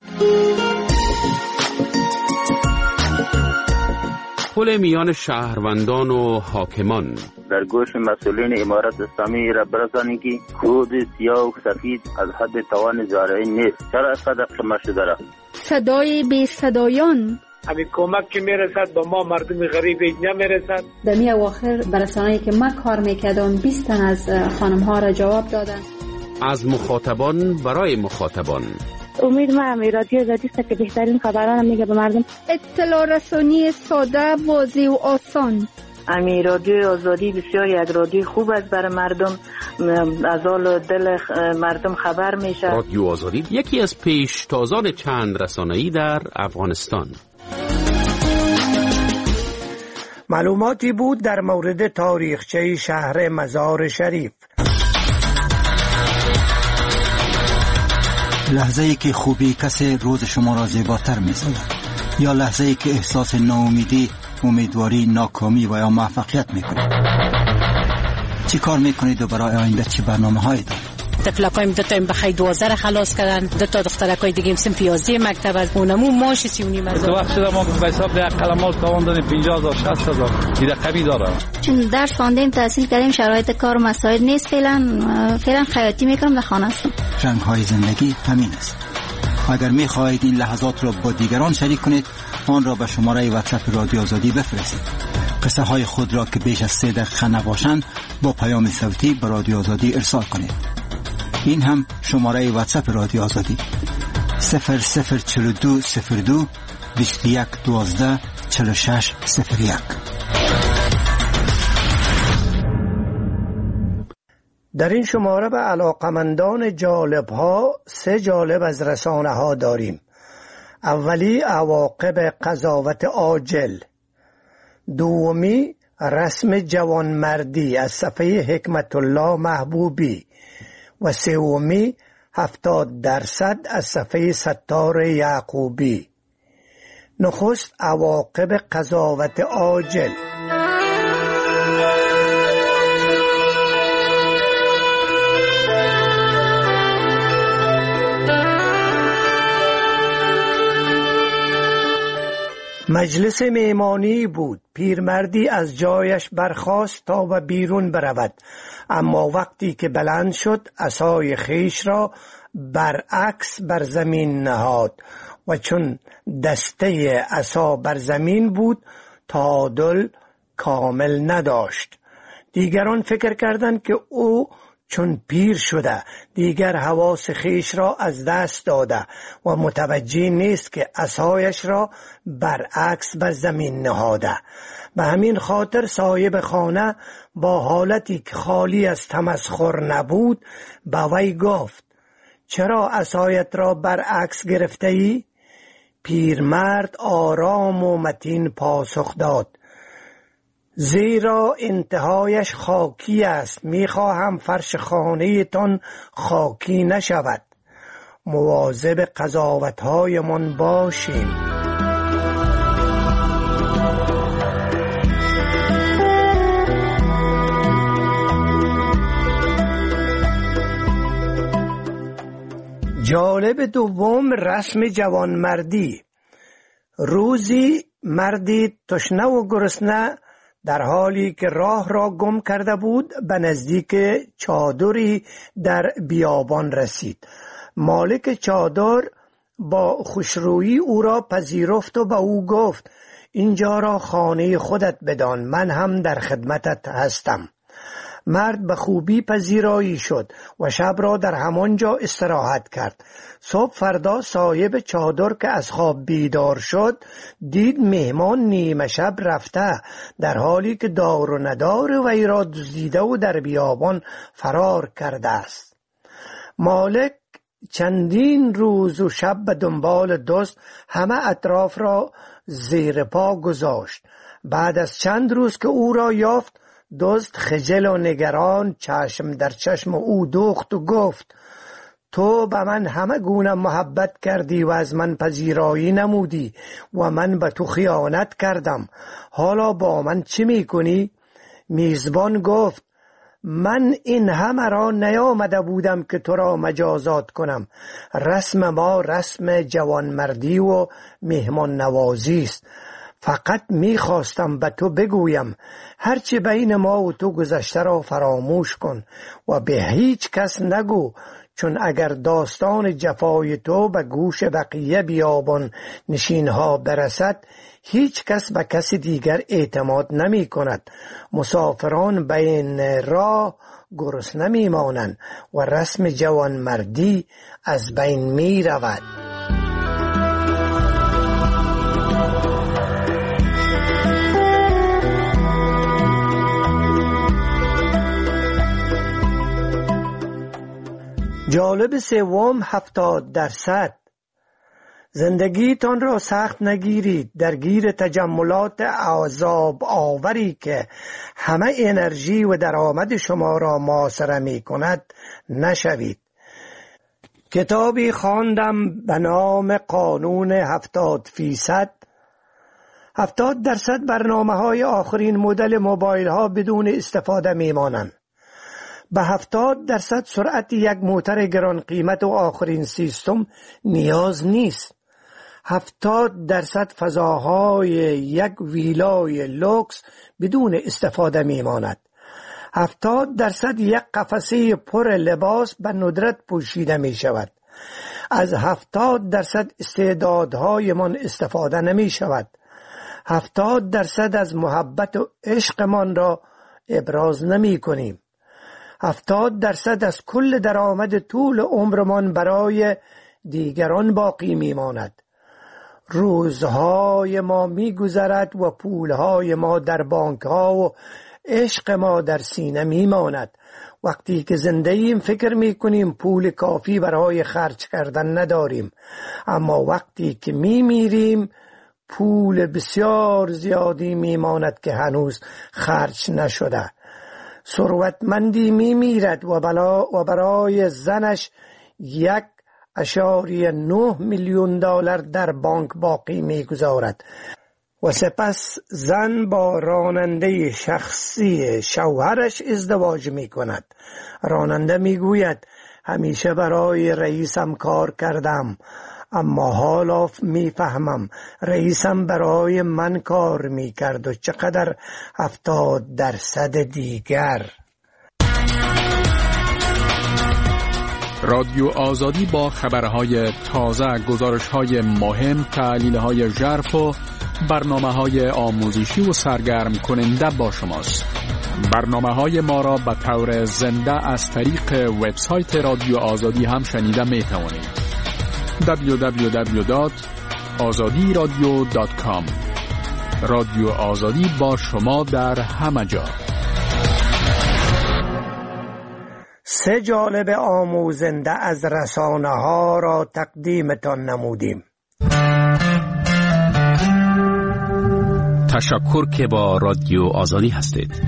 پل میان شهروندان و حاکمان در گوش مسئولین امارت اسلامی را برسانید که کود سیاه و سفید از حد توان زارعین نیست. چرا صدق شما شده را؟ صدای بی صدایان همین کمک که میرسد به ما مردم غریب نمیرسد. در می اواخر برسانه‌ای که ما کار میکردم بیست تن از خانم ها را جواب دادن. از مخاطبان برای مخاطبان. امید ما هم رادیو آزادی است که بهترین خبران میگه به مردم. اطلاع رسانی ساده، واضح و آسان. امی رادیو آزادی بسیار یک رادیو خوب است برای مردم، از حال دل مردم خبر میشه. رادیو آزادی یکی از پیشتازان چند رسانه‌ای در افغانستان. معلوماتی بود در مورد تاریخچه شهر مزار شریف. لحظه ای که خوبی کسی روز شما را زیباتر می سازد، یا لحظه ای که احساس ناامیدی، امیدواری، ناکامی و یا موفقیت می کنید. چی کار می کنید و برای آینده چی برنامه هایی دارید؟ تفلقایم دو تا این بخی دوازده خلاص کردن، دو تا دخترکای دیگه سن پیازی مکتب از اونمو ماش سی و نیم هزار. تو وقت شده ما به حساب ده قلمات تواندن پنجاه هزار شصت هزار دیگه قبی داره. چون درس خواندیم، تحصیل کردیم، شرایط کار مساعد نیست، فعلا فعلا خیاطی میکنم، در خانه هستم. رنگ های زندگی همین است. اگر می خواهید این لحظات را با دیگران شریک کنید، آن را به شماره واتساپ رادیو آزادی بفرستید. قصه های خود را که بیش از سه دقیقه نباشند با پیام صوتی به رادیو آزادی ارسال کنید. این هم شماره واتساپ رادیو آزادی صفر صفر چهل و دو صفر دو بیست و یک دوازده چهل و شش صفر یک. در این شماره به علاقمندان جالب ها سه جالب از رسانه ها داریم. اولی عواقب قضاوت عاجل، دومی رسم جوانمردی از صفحه حکمت الله محبوبی و سومی هفتاد درصد از صفحه ستار یعقوبی. نخست عواقب قضاوت عاجل. مجلس مهمانی بود. پیرمردی از جایش برخاست تا به بیرون برود، اما وقتی که بلند شد عصای خیش را برعکس بر زمین نهاد و چون دسته عصا بر زمین بود تعادل کامل نداشت. دیگران فکر کردند که او چون پیر شده دیگر حواس خیش را از دست داده و متوجه نیست که عصایش را برعکس بر زمین نهاده. به همین خاطر صاحب خانه با حالتی که خالی از تمسخر نبود به وی گفت: چرا عصایت را برعکس گرفته ای؟ پیرمرد آرام و متین پاسخ داد: زیرا انتهایش خاکی است، میخواهم فرش خانه تان خاکی نشود. مواظب قضاوت‌های من باشیم. جالب دوم رسم جوانمردی. روزی مردی تشنه و گرسنه در حالی که راه را گم کرده بود به نزدیک چادری در بیابان رسید. مالک چادر با خوشرویی او را پذیرفت و به او گفت: اینجا را خانه خودت بدان، من هم در خدمتت هستم. مرد به خوبی پذیرایی شد و شب را در همانجا استراحت کرد. صبح فردا صاحب چادر که از خواب بیدار شد دید مهمان نیمه شب رفته، در حالی که دار و ندار وی را دزدیده و در بیابان فرار کرده است. مالک چندین روز و شب به دنبال دزد همه اطراف را زیر پا گذاشت. بعد از چند روز که او را یافت، دزد خجل و نگران چشم در چشم او دوخت و گفت: تو به من همه گونه محبت کردی و از من پذیرایی نمودی و من به تو خیانت کردم، حالا با من چی میکنی؟ میزبان گفت: من این همه را نیامده بودم که تو را مجازات کنم. رسم ما رسم جوانمردی و مهمان نوازی است. فقط میخواستم به تو بگویم هرچی بین ما و تو گذشته را فراموش کن و به هیچ کس نگو، چون اگر داستان جفای تو به گوش بقیه بیابان نشینها برسد، هیچ کس به کس دیگر اعتماد نمی کند. مسافران بین راه گرسنه می مانند و رسم جوانمردی از بین می رود. جالب سوم، هفتاد درصد. زندگیتان را سخت نگیرید، درگیر تجملات عذاب آوری که همه انرژی و درآمد شما را محاصره می کند نشوید. کتابی خواندم به نام قانون هفتاد فیصد. هفتاد درصد برنامه های آخرین مدل موبایل ها بدون استفاده می مانند. به هفتاد درصد سرعت یک موتر گران قیمت و آخرین سیستم نیاز نیست. هفتاد درصد فضاهای یک ویلای لوکس بدون استفاده می ماند. هفتاد درصد یک قفسه پر لباس به ندرت پوشیده می شود. از هفتاد درصد استعدادهای من استفاده نمی شود. هفتاد درصد از محبت و عشقمان را ابراز نمی کنیم. هفتاد درصد از کل درآمد طول عمرمان برای دیگران باقی می ماند. روزهای ما می گذرد و پولهای ما در بانک ها و عشق ما در سینه می ماند. وقتی که زنده ایم فکر می کنیم پول کافی برای خرج کردن نداریم، اما وقتی که می میریم پول بسیار زیادی می ماند که هنوز خرج نشده. ثروتمندی می میرد و, و برای زنش یک اشاری نه میلیون دلار در بانک باقی می گذارد و سپس زن با راننده شخصی شوهرش ازدواج می کند. راننده می گوید همیشه برای رئیسم کار کردم، اما حالا می فهمم رئیسم برای من کار می کرد و چقدر هفتاد درصد دیگر. رادیو آزادی با خبرهای تازه، گزارشهای مهم، تحلیلهای ژرف و برنامه‌های آموزشی و سرگرم کننده با شماست. برنامه‌های ما را به طور زنده از طریق وبسایت رادیو آزادی هم شنیده می توانید. دبلیو دبلیو دبلیو دات آزادی رادیو دات کام. رادیو آزادی با شما در همه جا. سه جانب آموزنده از رسانه ها را تقدیمتان نمودیم. تشکر که با رادیو آزادی هستید.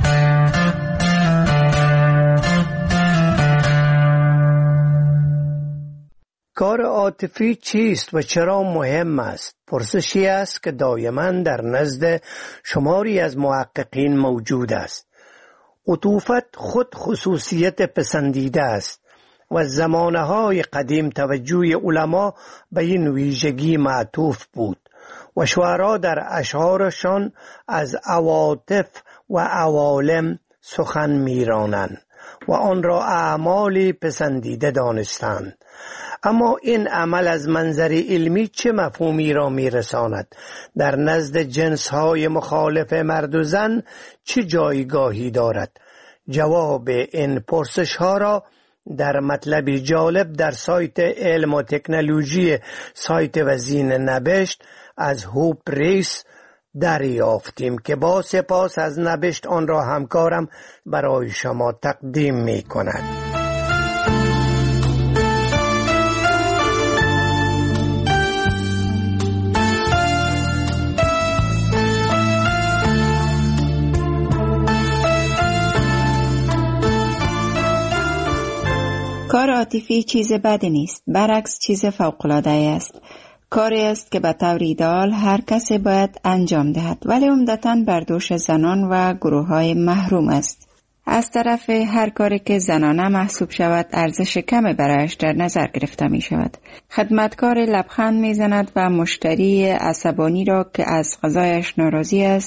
کار عاطفی چیست و چرا مهم است؟ پرسشی است که دائما در نزد شماری از محققین موجود است. عطوفت خود خصوصیت پسندیده است و زمانه‌های قدیم توجه علما به این ویژگی معطوف بود و شعرا در اشعارشان از عواطف و عوالم سخن می‌رانند و آن را اعمالی پسندیده دانستند. اما این عمل از منظر علمی چه مفهومی را می‌رساند؟ در نزد جنس‌های مخالف مرد و زن چه جایگاهی دارد؟ جواب این پرسش‌ها را در مطلبی جالب در سایت علم و تکنولوژی سایت وزین نبشت از هوپ ریس دریافتیم که با سپاس از نبشت آن را همکارم برای شما تقدیم می کند. کار عاطفی چیز بدی نیست، برعکس چیز فوق‌العاده است. کاری است که به طور ایدئال هر کسی باید انجام دهد، ولی عمدتاً بر دوش زنان و گروه‌های محروم است. از طرف هر کاری که زنانه محسوب شود ارزش کمی برایش در نظر گرفته می شود. خدمتکار لبخند می زند و مشتری عصبانی را که از غذایش ناراضی است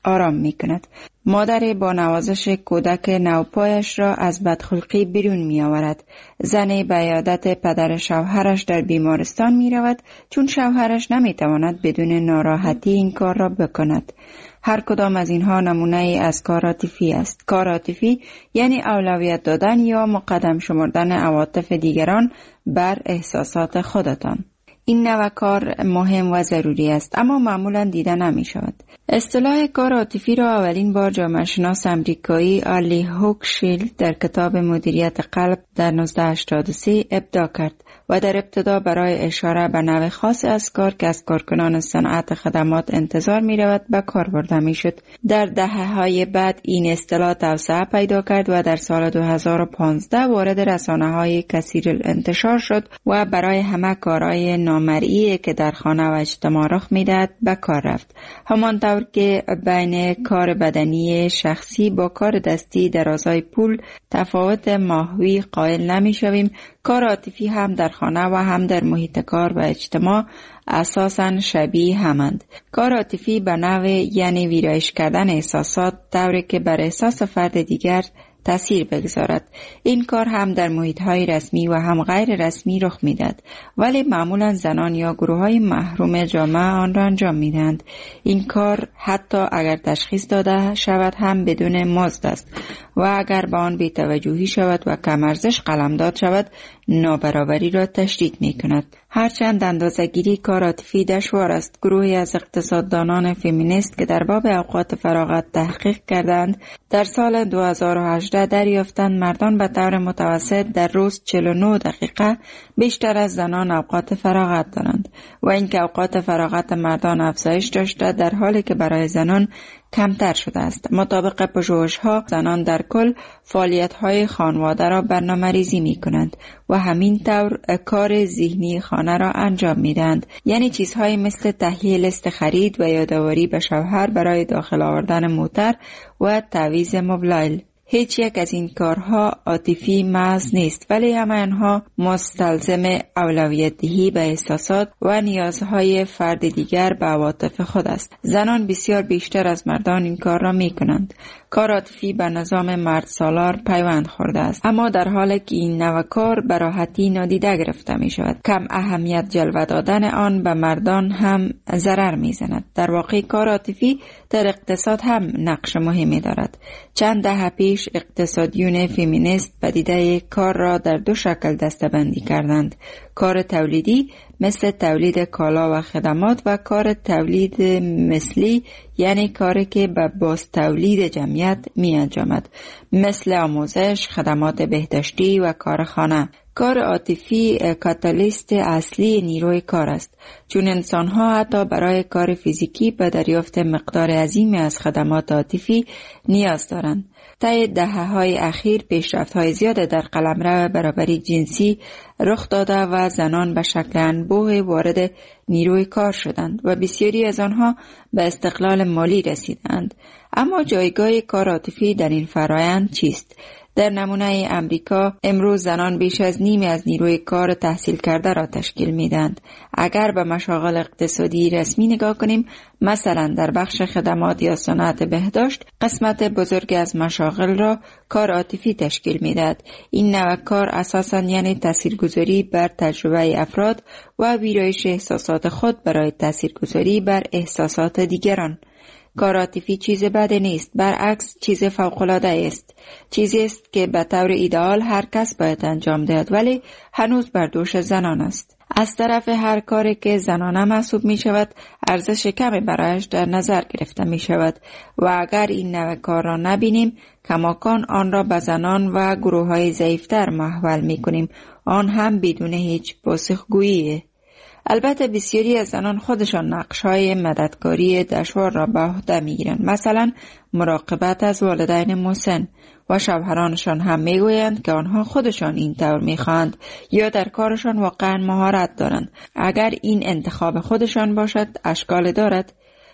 آرام می کند. مادر با نوازش کودک نوپایش را از بدخلقی بیرون می آورد. زن به عیادت پدر شوهرش در بیمارستان می رود چون شوهرش نمی تواند بدون ناراحتی این کار را بکند. هر کدام از اینها نمونه ای از کار عاطفی است. کار عاطفی یعنی اولویت دادن یا مقدم شمردن عواطف دیگران بر احساسات خودتان. این نوع کار مهم و ضروری است اما معمولا دیده نمی شود. اصطلاح کار عاطفی را اولین بار جامعه شناس امریکایی آلی هوکشیلد در کتاب مدیریت قلب در نوزده هشتاد و سه ابداع کرد و در ابتدا برای اشاره به نوع خاص از کار که از کارکنان صنعت خدمات انتظار می رود به کار برده می شد. در دهه های بعد این اصطلاح توسعه پیدا کرد و در سال دو هزار و پانزده وارد رسانه های کثیر الانتشار شد و برای همه کارهای نامرئی که در خانه و اجتماع رخ می دهد به کار رفت. همانطور که بین کار بدنی شخصی با کار دستی در ازای پول تفاوت ماهوی قائل نمی شویم، کار عاطفی هم در خانه و هم در محیط کار و اجتماع اساساً شبیه همند. کار عاطفی به نوع یعنی ویرایش کردن احساسات طوری که بر احساس فرد دیگر تأثیر بگذارد. این کار هم در محیط‌های رسمی و هم غیر رسمی رخ می‌دهد، ولی معمولاً زنان یا گروه‌های محروم جامعه آن را انجام می‌دهند. این کار حتی اگر تشخیص داده شود هم بدون مزد است و اگر به آن بی‌توجهی شود و کم ارزش قلمداد شود نابرابری را تشدید می‌کند. هرچند اندازه‌گیری کار عاطفی دشوار است، گروهی از اقتصاددانان فمینیست که در باب اوقات فراغت تحقیق کردند در سال دو هزار و هجده دریافتند مردان به طور متوسط در روز چهل و نه دقیقه بیشتر از زنان اوقات فراغت دارند و اینکه اوقات فراغت مردان افزایش داشته در حالی که برای زنان کمتر شده است. مطابق پژوهش‌ها زنان در کل فعالیت‌های خانواده را برنامه‌ریزی می‌کنند و همین طور کار ذهنی خانه را انجام می‌دهند، یعنی چیزهایی مثل تهیه لیست خرید و یادآوری به شوهر برای داخل آوردن موتر و تعویض موبایل. هیچ یک از این کارها عاطفی محض نیست، ولی همه آنها مستلزم اولویت دهی به احساسات و نیازهای فرد دیگر به عواطف خود است. زنان بسیار بیشتر از مردان این کار را می کنند. کار عاطفی به نظام مرد سالار پیوند خورده است، اما در حالی که این نوع کار به راحتی نادیده گرفته می شود. کم اهمیت جلوه دادن آن به مردان هم ضرر می زند. در واقع کار عاطفی در اقتصاد هم نقش مهمی دارد. چند دهه پیش اقتصادیون فمینیست پدیده کار را در دو شکل دسته‌بندی کردند: کار تولیدی مثل تولید کالا و خدمات و کار تولید مثلی یعنی کاری که به باز تولید جمعیت می انجامد مثل آموزش، خدمات بهداشتی و کارخانه. کار عاطفی کاتالیست اصلی نیروی کار است، چون انسان‌ها حتی برای کار فیزیکی به دریافت مقدار عظیمی از خدمات عاطفی نیاز دارند. طی دهه‌های اخیر پیشرفت‌های زیاد در قلمرو برابری جنسی رخ داده و زنان به شکل انبوه وارد نیروی کار شدند و بسیاری از آنها به استقلال مالی رسیدند. اما جایگاه کار عاطفی در این فرآیند چیست؟ در نمونه امریکا امروز زنان بیش از نیمی از نیروی کار تحصیل کرده را تشکیل میدهند. اگر به مشاغل اقتصادی رسمی نگاه کنیم، مثلا در بخش خدمات یا صنعت بهداشت، قسمت بزرگی از مشاغل را کار عاطفی تشکیل میدهد. این نوع کار اساساً یعنی تاثیرگذاری بر تجربه افراد و ویرایش احساسات خود برای تاثیرگذاری بر احساسات دیگران. کار عاطفی چیز بدی نیست، برعکس چیز فوق‌العاده است. چیزی است که به طور ایدئال هر کس باید انجام دهد، ولی هنوز بر دوش زنان است. از طرف هر کاری که زنانه محسوب می شود ارزش کمی برایش در نظر گرفته می شود و اگر این نوع کار را نبینیم کماکان آن را به زنان و گروه های ضعیفتر محول می کنیم، آن هم بدون هیچ پاسخگویی. البته بسیاری از زنان خودشان نقش‌های مددکاری دشوار را به عهده می‌گیرند، مثلا مراقبت از والدین مسن، و شوهرانشان هم میگویند که آنها خودشان این طور می‌خواهند یا در کارشان واقعا مهارت دارند. اگر این انتخاب خودشان باشد اشکال دارد،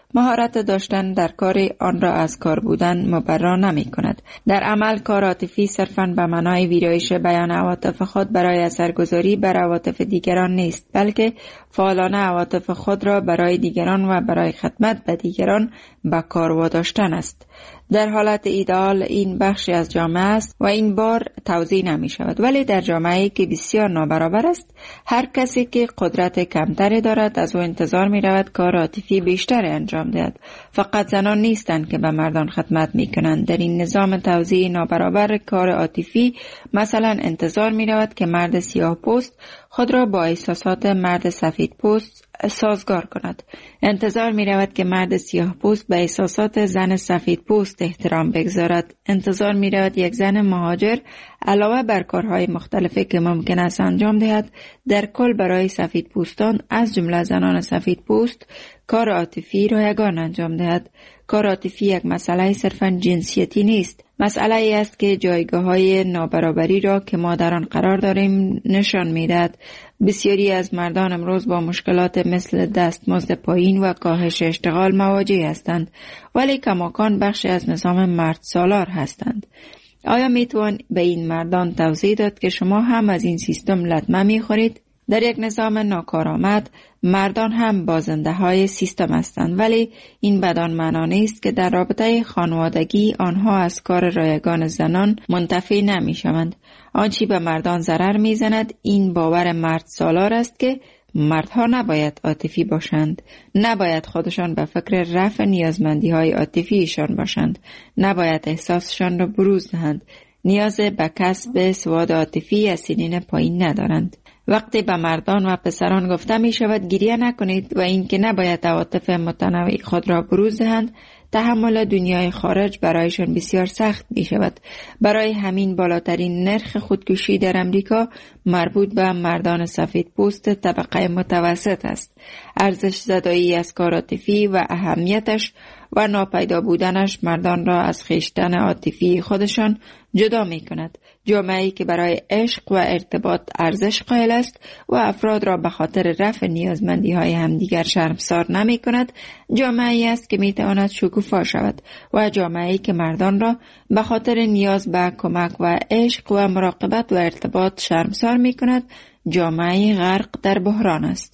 مهارت داشتن در کار آن را از کار بودن مبرا نمی کند. در عمل کار عاطفی صرفاً به معنای ویرایش بیان عواطف خود برای اثرگذاری بر عواطف دیگران نیست، بلکه فعالانه عواطف خود را برای دیگران و برای خدمت به دیگران به کار واداشتن است. در حالت ایدئال این بخشی از جامعه است و این بار توزیع نمی شود، ولی در جامعه‌ای که بسیار نابرابر است، هر کسی که قدرت کمتری دارد از او انتظار می رود کار عاطفی بیشتر انجام دهد. فقط زنان نیستند که به مردان خدمت می کنند. در این نظام توزیع نابرابر کار عاطفی مثلا انتظار می رود که مرد سیاه پوست خود را با احساسات مرد سفید پوست سازگار کند. انتظار می رود که مرد سیاه پوست به احساسات زن سفید پوست احترام بگذارد. انتظار می رود یک زن مهاجر علاوه بر کارهای مختلفی که ممکن است انجام دهد، در کل برای سفید پوستان از جمله زنان سفید پوست کار عاطفی رایگان انجام دهد. کار عاطفی یک مسئله صرفاً جنسیتی نیست. مسئله ای است که جایگاه های نابرابری را که ما در آن قرار داریم نشان می‌دهد. بسیاری از مردان امروز با مشکلات مثل دستمزد پایین و کاهش اشتغال مواجه هستند، ولی کماکان بخشی از نظام مرد سالار هستند. آیا میتوان به این مردان توضیح داد که شما هم از این سیستم لطمه میخورید؟ در یک نظام ناکارآمد مردان هم بازنده های سیستم هستند، ولی این بدان معنا نیست که در رابطه خانوادگی آنها از کار رایگان زنان منتفی نمی شوند. آنچه به مردان ضرر می زند این باور مرد سالار است که مردها نباید عاطفی باشند، نباید خودشان به فکر رفع نیازمندی های عاطفیشان باشند، نباید احساسشان را بروز دهند، نیاز به کسب سواد عاطفی از سنین پایین ندارند. وقتی به مردان و پسران گفته می شود گریه نکنید و اینکه نباید عواطف متنوع خود را بروز دهند، تحمل دنیای خارج برایشان بسیار سخت می شود. برای همین بالاترین نرخ خودکشی در امریکا مربوط به مردان سفید پوست طبقه متوسط است. ارزش زدایی از کار عاطفی و اهمیتش و ناپیدا بودنش مردان را از خویشتن عاطفی خودشان جدا می کند. جامعه‌ای که برای عشق و ارتباط ارزش قائل است و افراد را به خاطر رفع نیازمندی های همدیگر شرمسار نمی کند، جامعه‌ای است که می تواند شکوفا شود و جامعه‌ای که مردان را به خاطر نیاز به کمک و عشق و مراقبت و ارتباط شرمسار می کند، جامعه‌ای غرق در بحران است.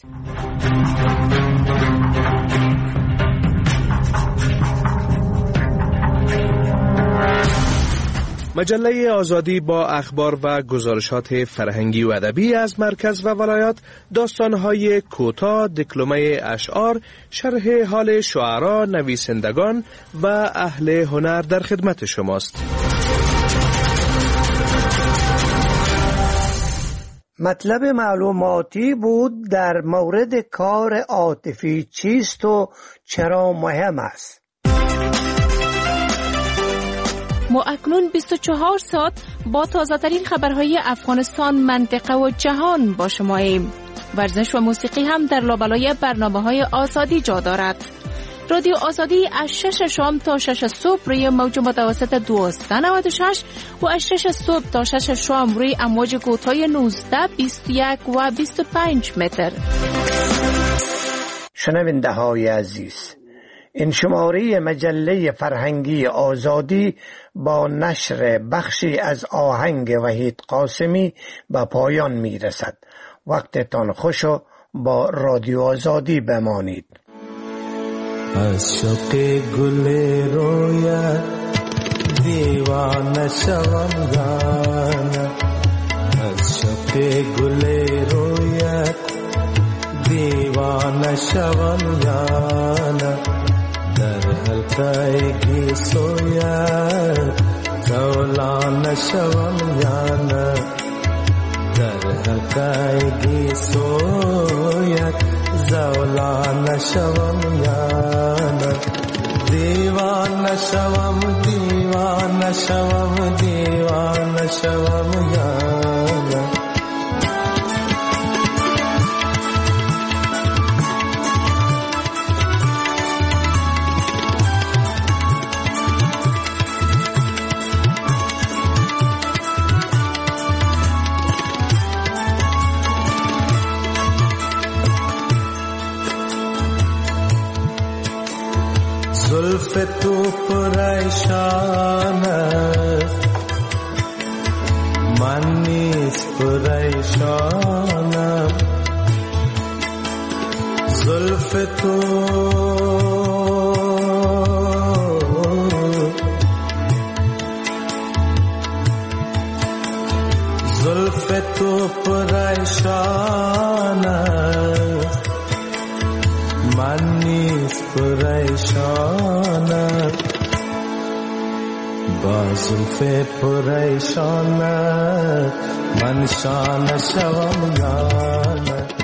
مجله آزادی با اخبار و گزارشات فرهنگی و ادبی از مرکز و ولایات، داستان‌های کوتاه، دکلمه اشعار، شرح حال شعرا، نویسندگان و اهل هنر در خدمت شماست. مطلب معلوماتی بود در مورد کار عاطفی چیست و چرا مهم است. ما اکنون بیست و چهار ساعت با تازه‌ترین خبرهای افغانستان، منطقه و جهان با شماییم. ورزش و موسیقی هم در لابلای برنامه‌های آزادی جا دارد. رادیو آزادی از شش شام تا شش صبح روی موج متوسط دویست و نود و شش و از شش صبح تا شش شام روی امواج کوتاه نوزده، بیست و یک و بیست و پنج متر. شنونده های عزیز، این شماره مجله فرهنگی آزادی با نشر بخشی از آهنگ وحید قاسمی به پایان می رسد. وقتتان خوش و با رادیو آزادی بمانید. عشق گل رویا دیوانه شوم جان، عشق گل رویا دیوانه شوم جان، در حلقه کی سویا زولان شوم جان، در حلقه کی سویا زولان شوم جان، دیوان شوم دیوان شوم دیوان شوم جان. زلف تو پریشان من نیز پریشانم زلف تو زلف تو پریشان من نیز پریشانم با زلف پریشان من شانه شوم یانه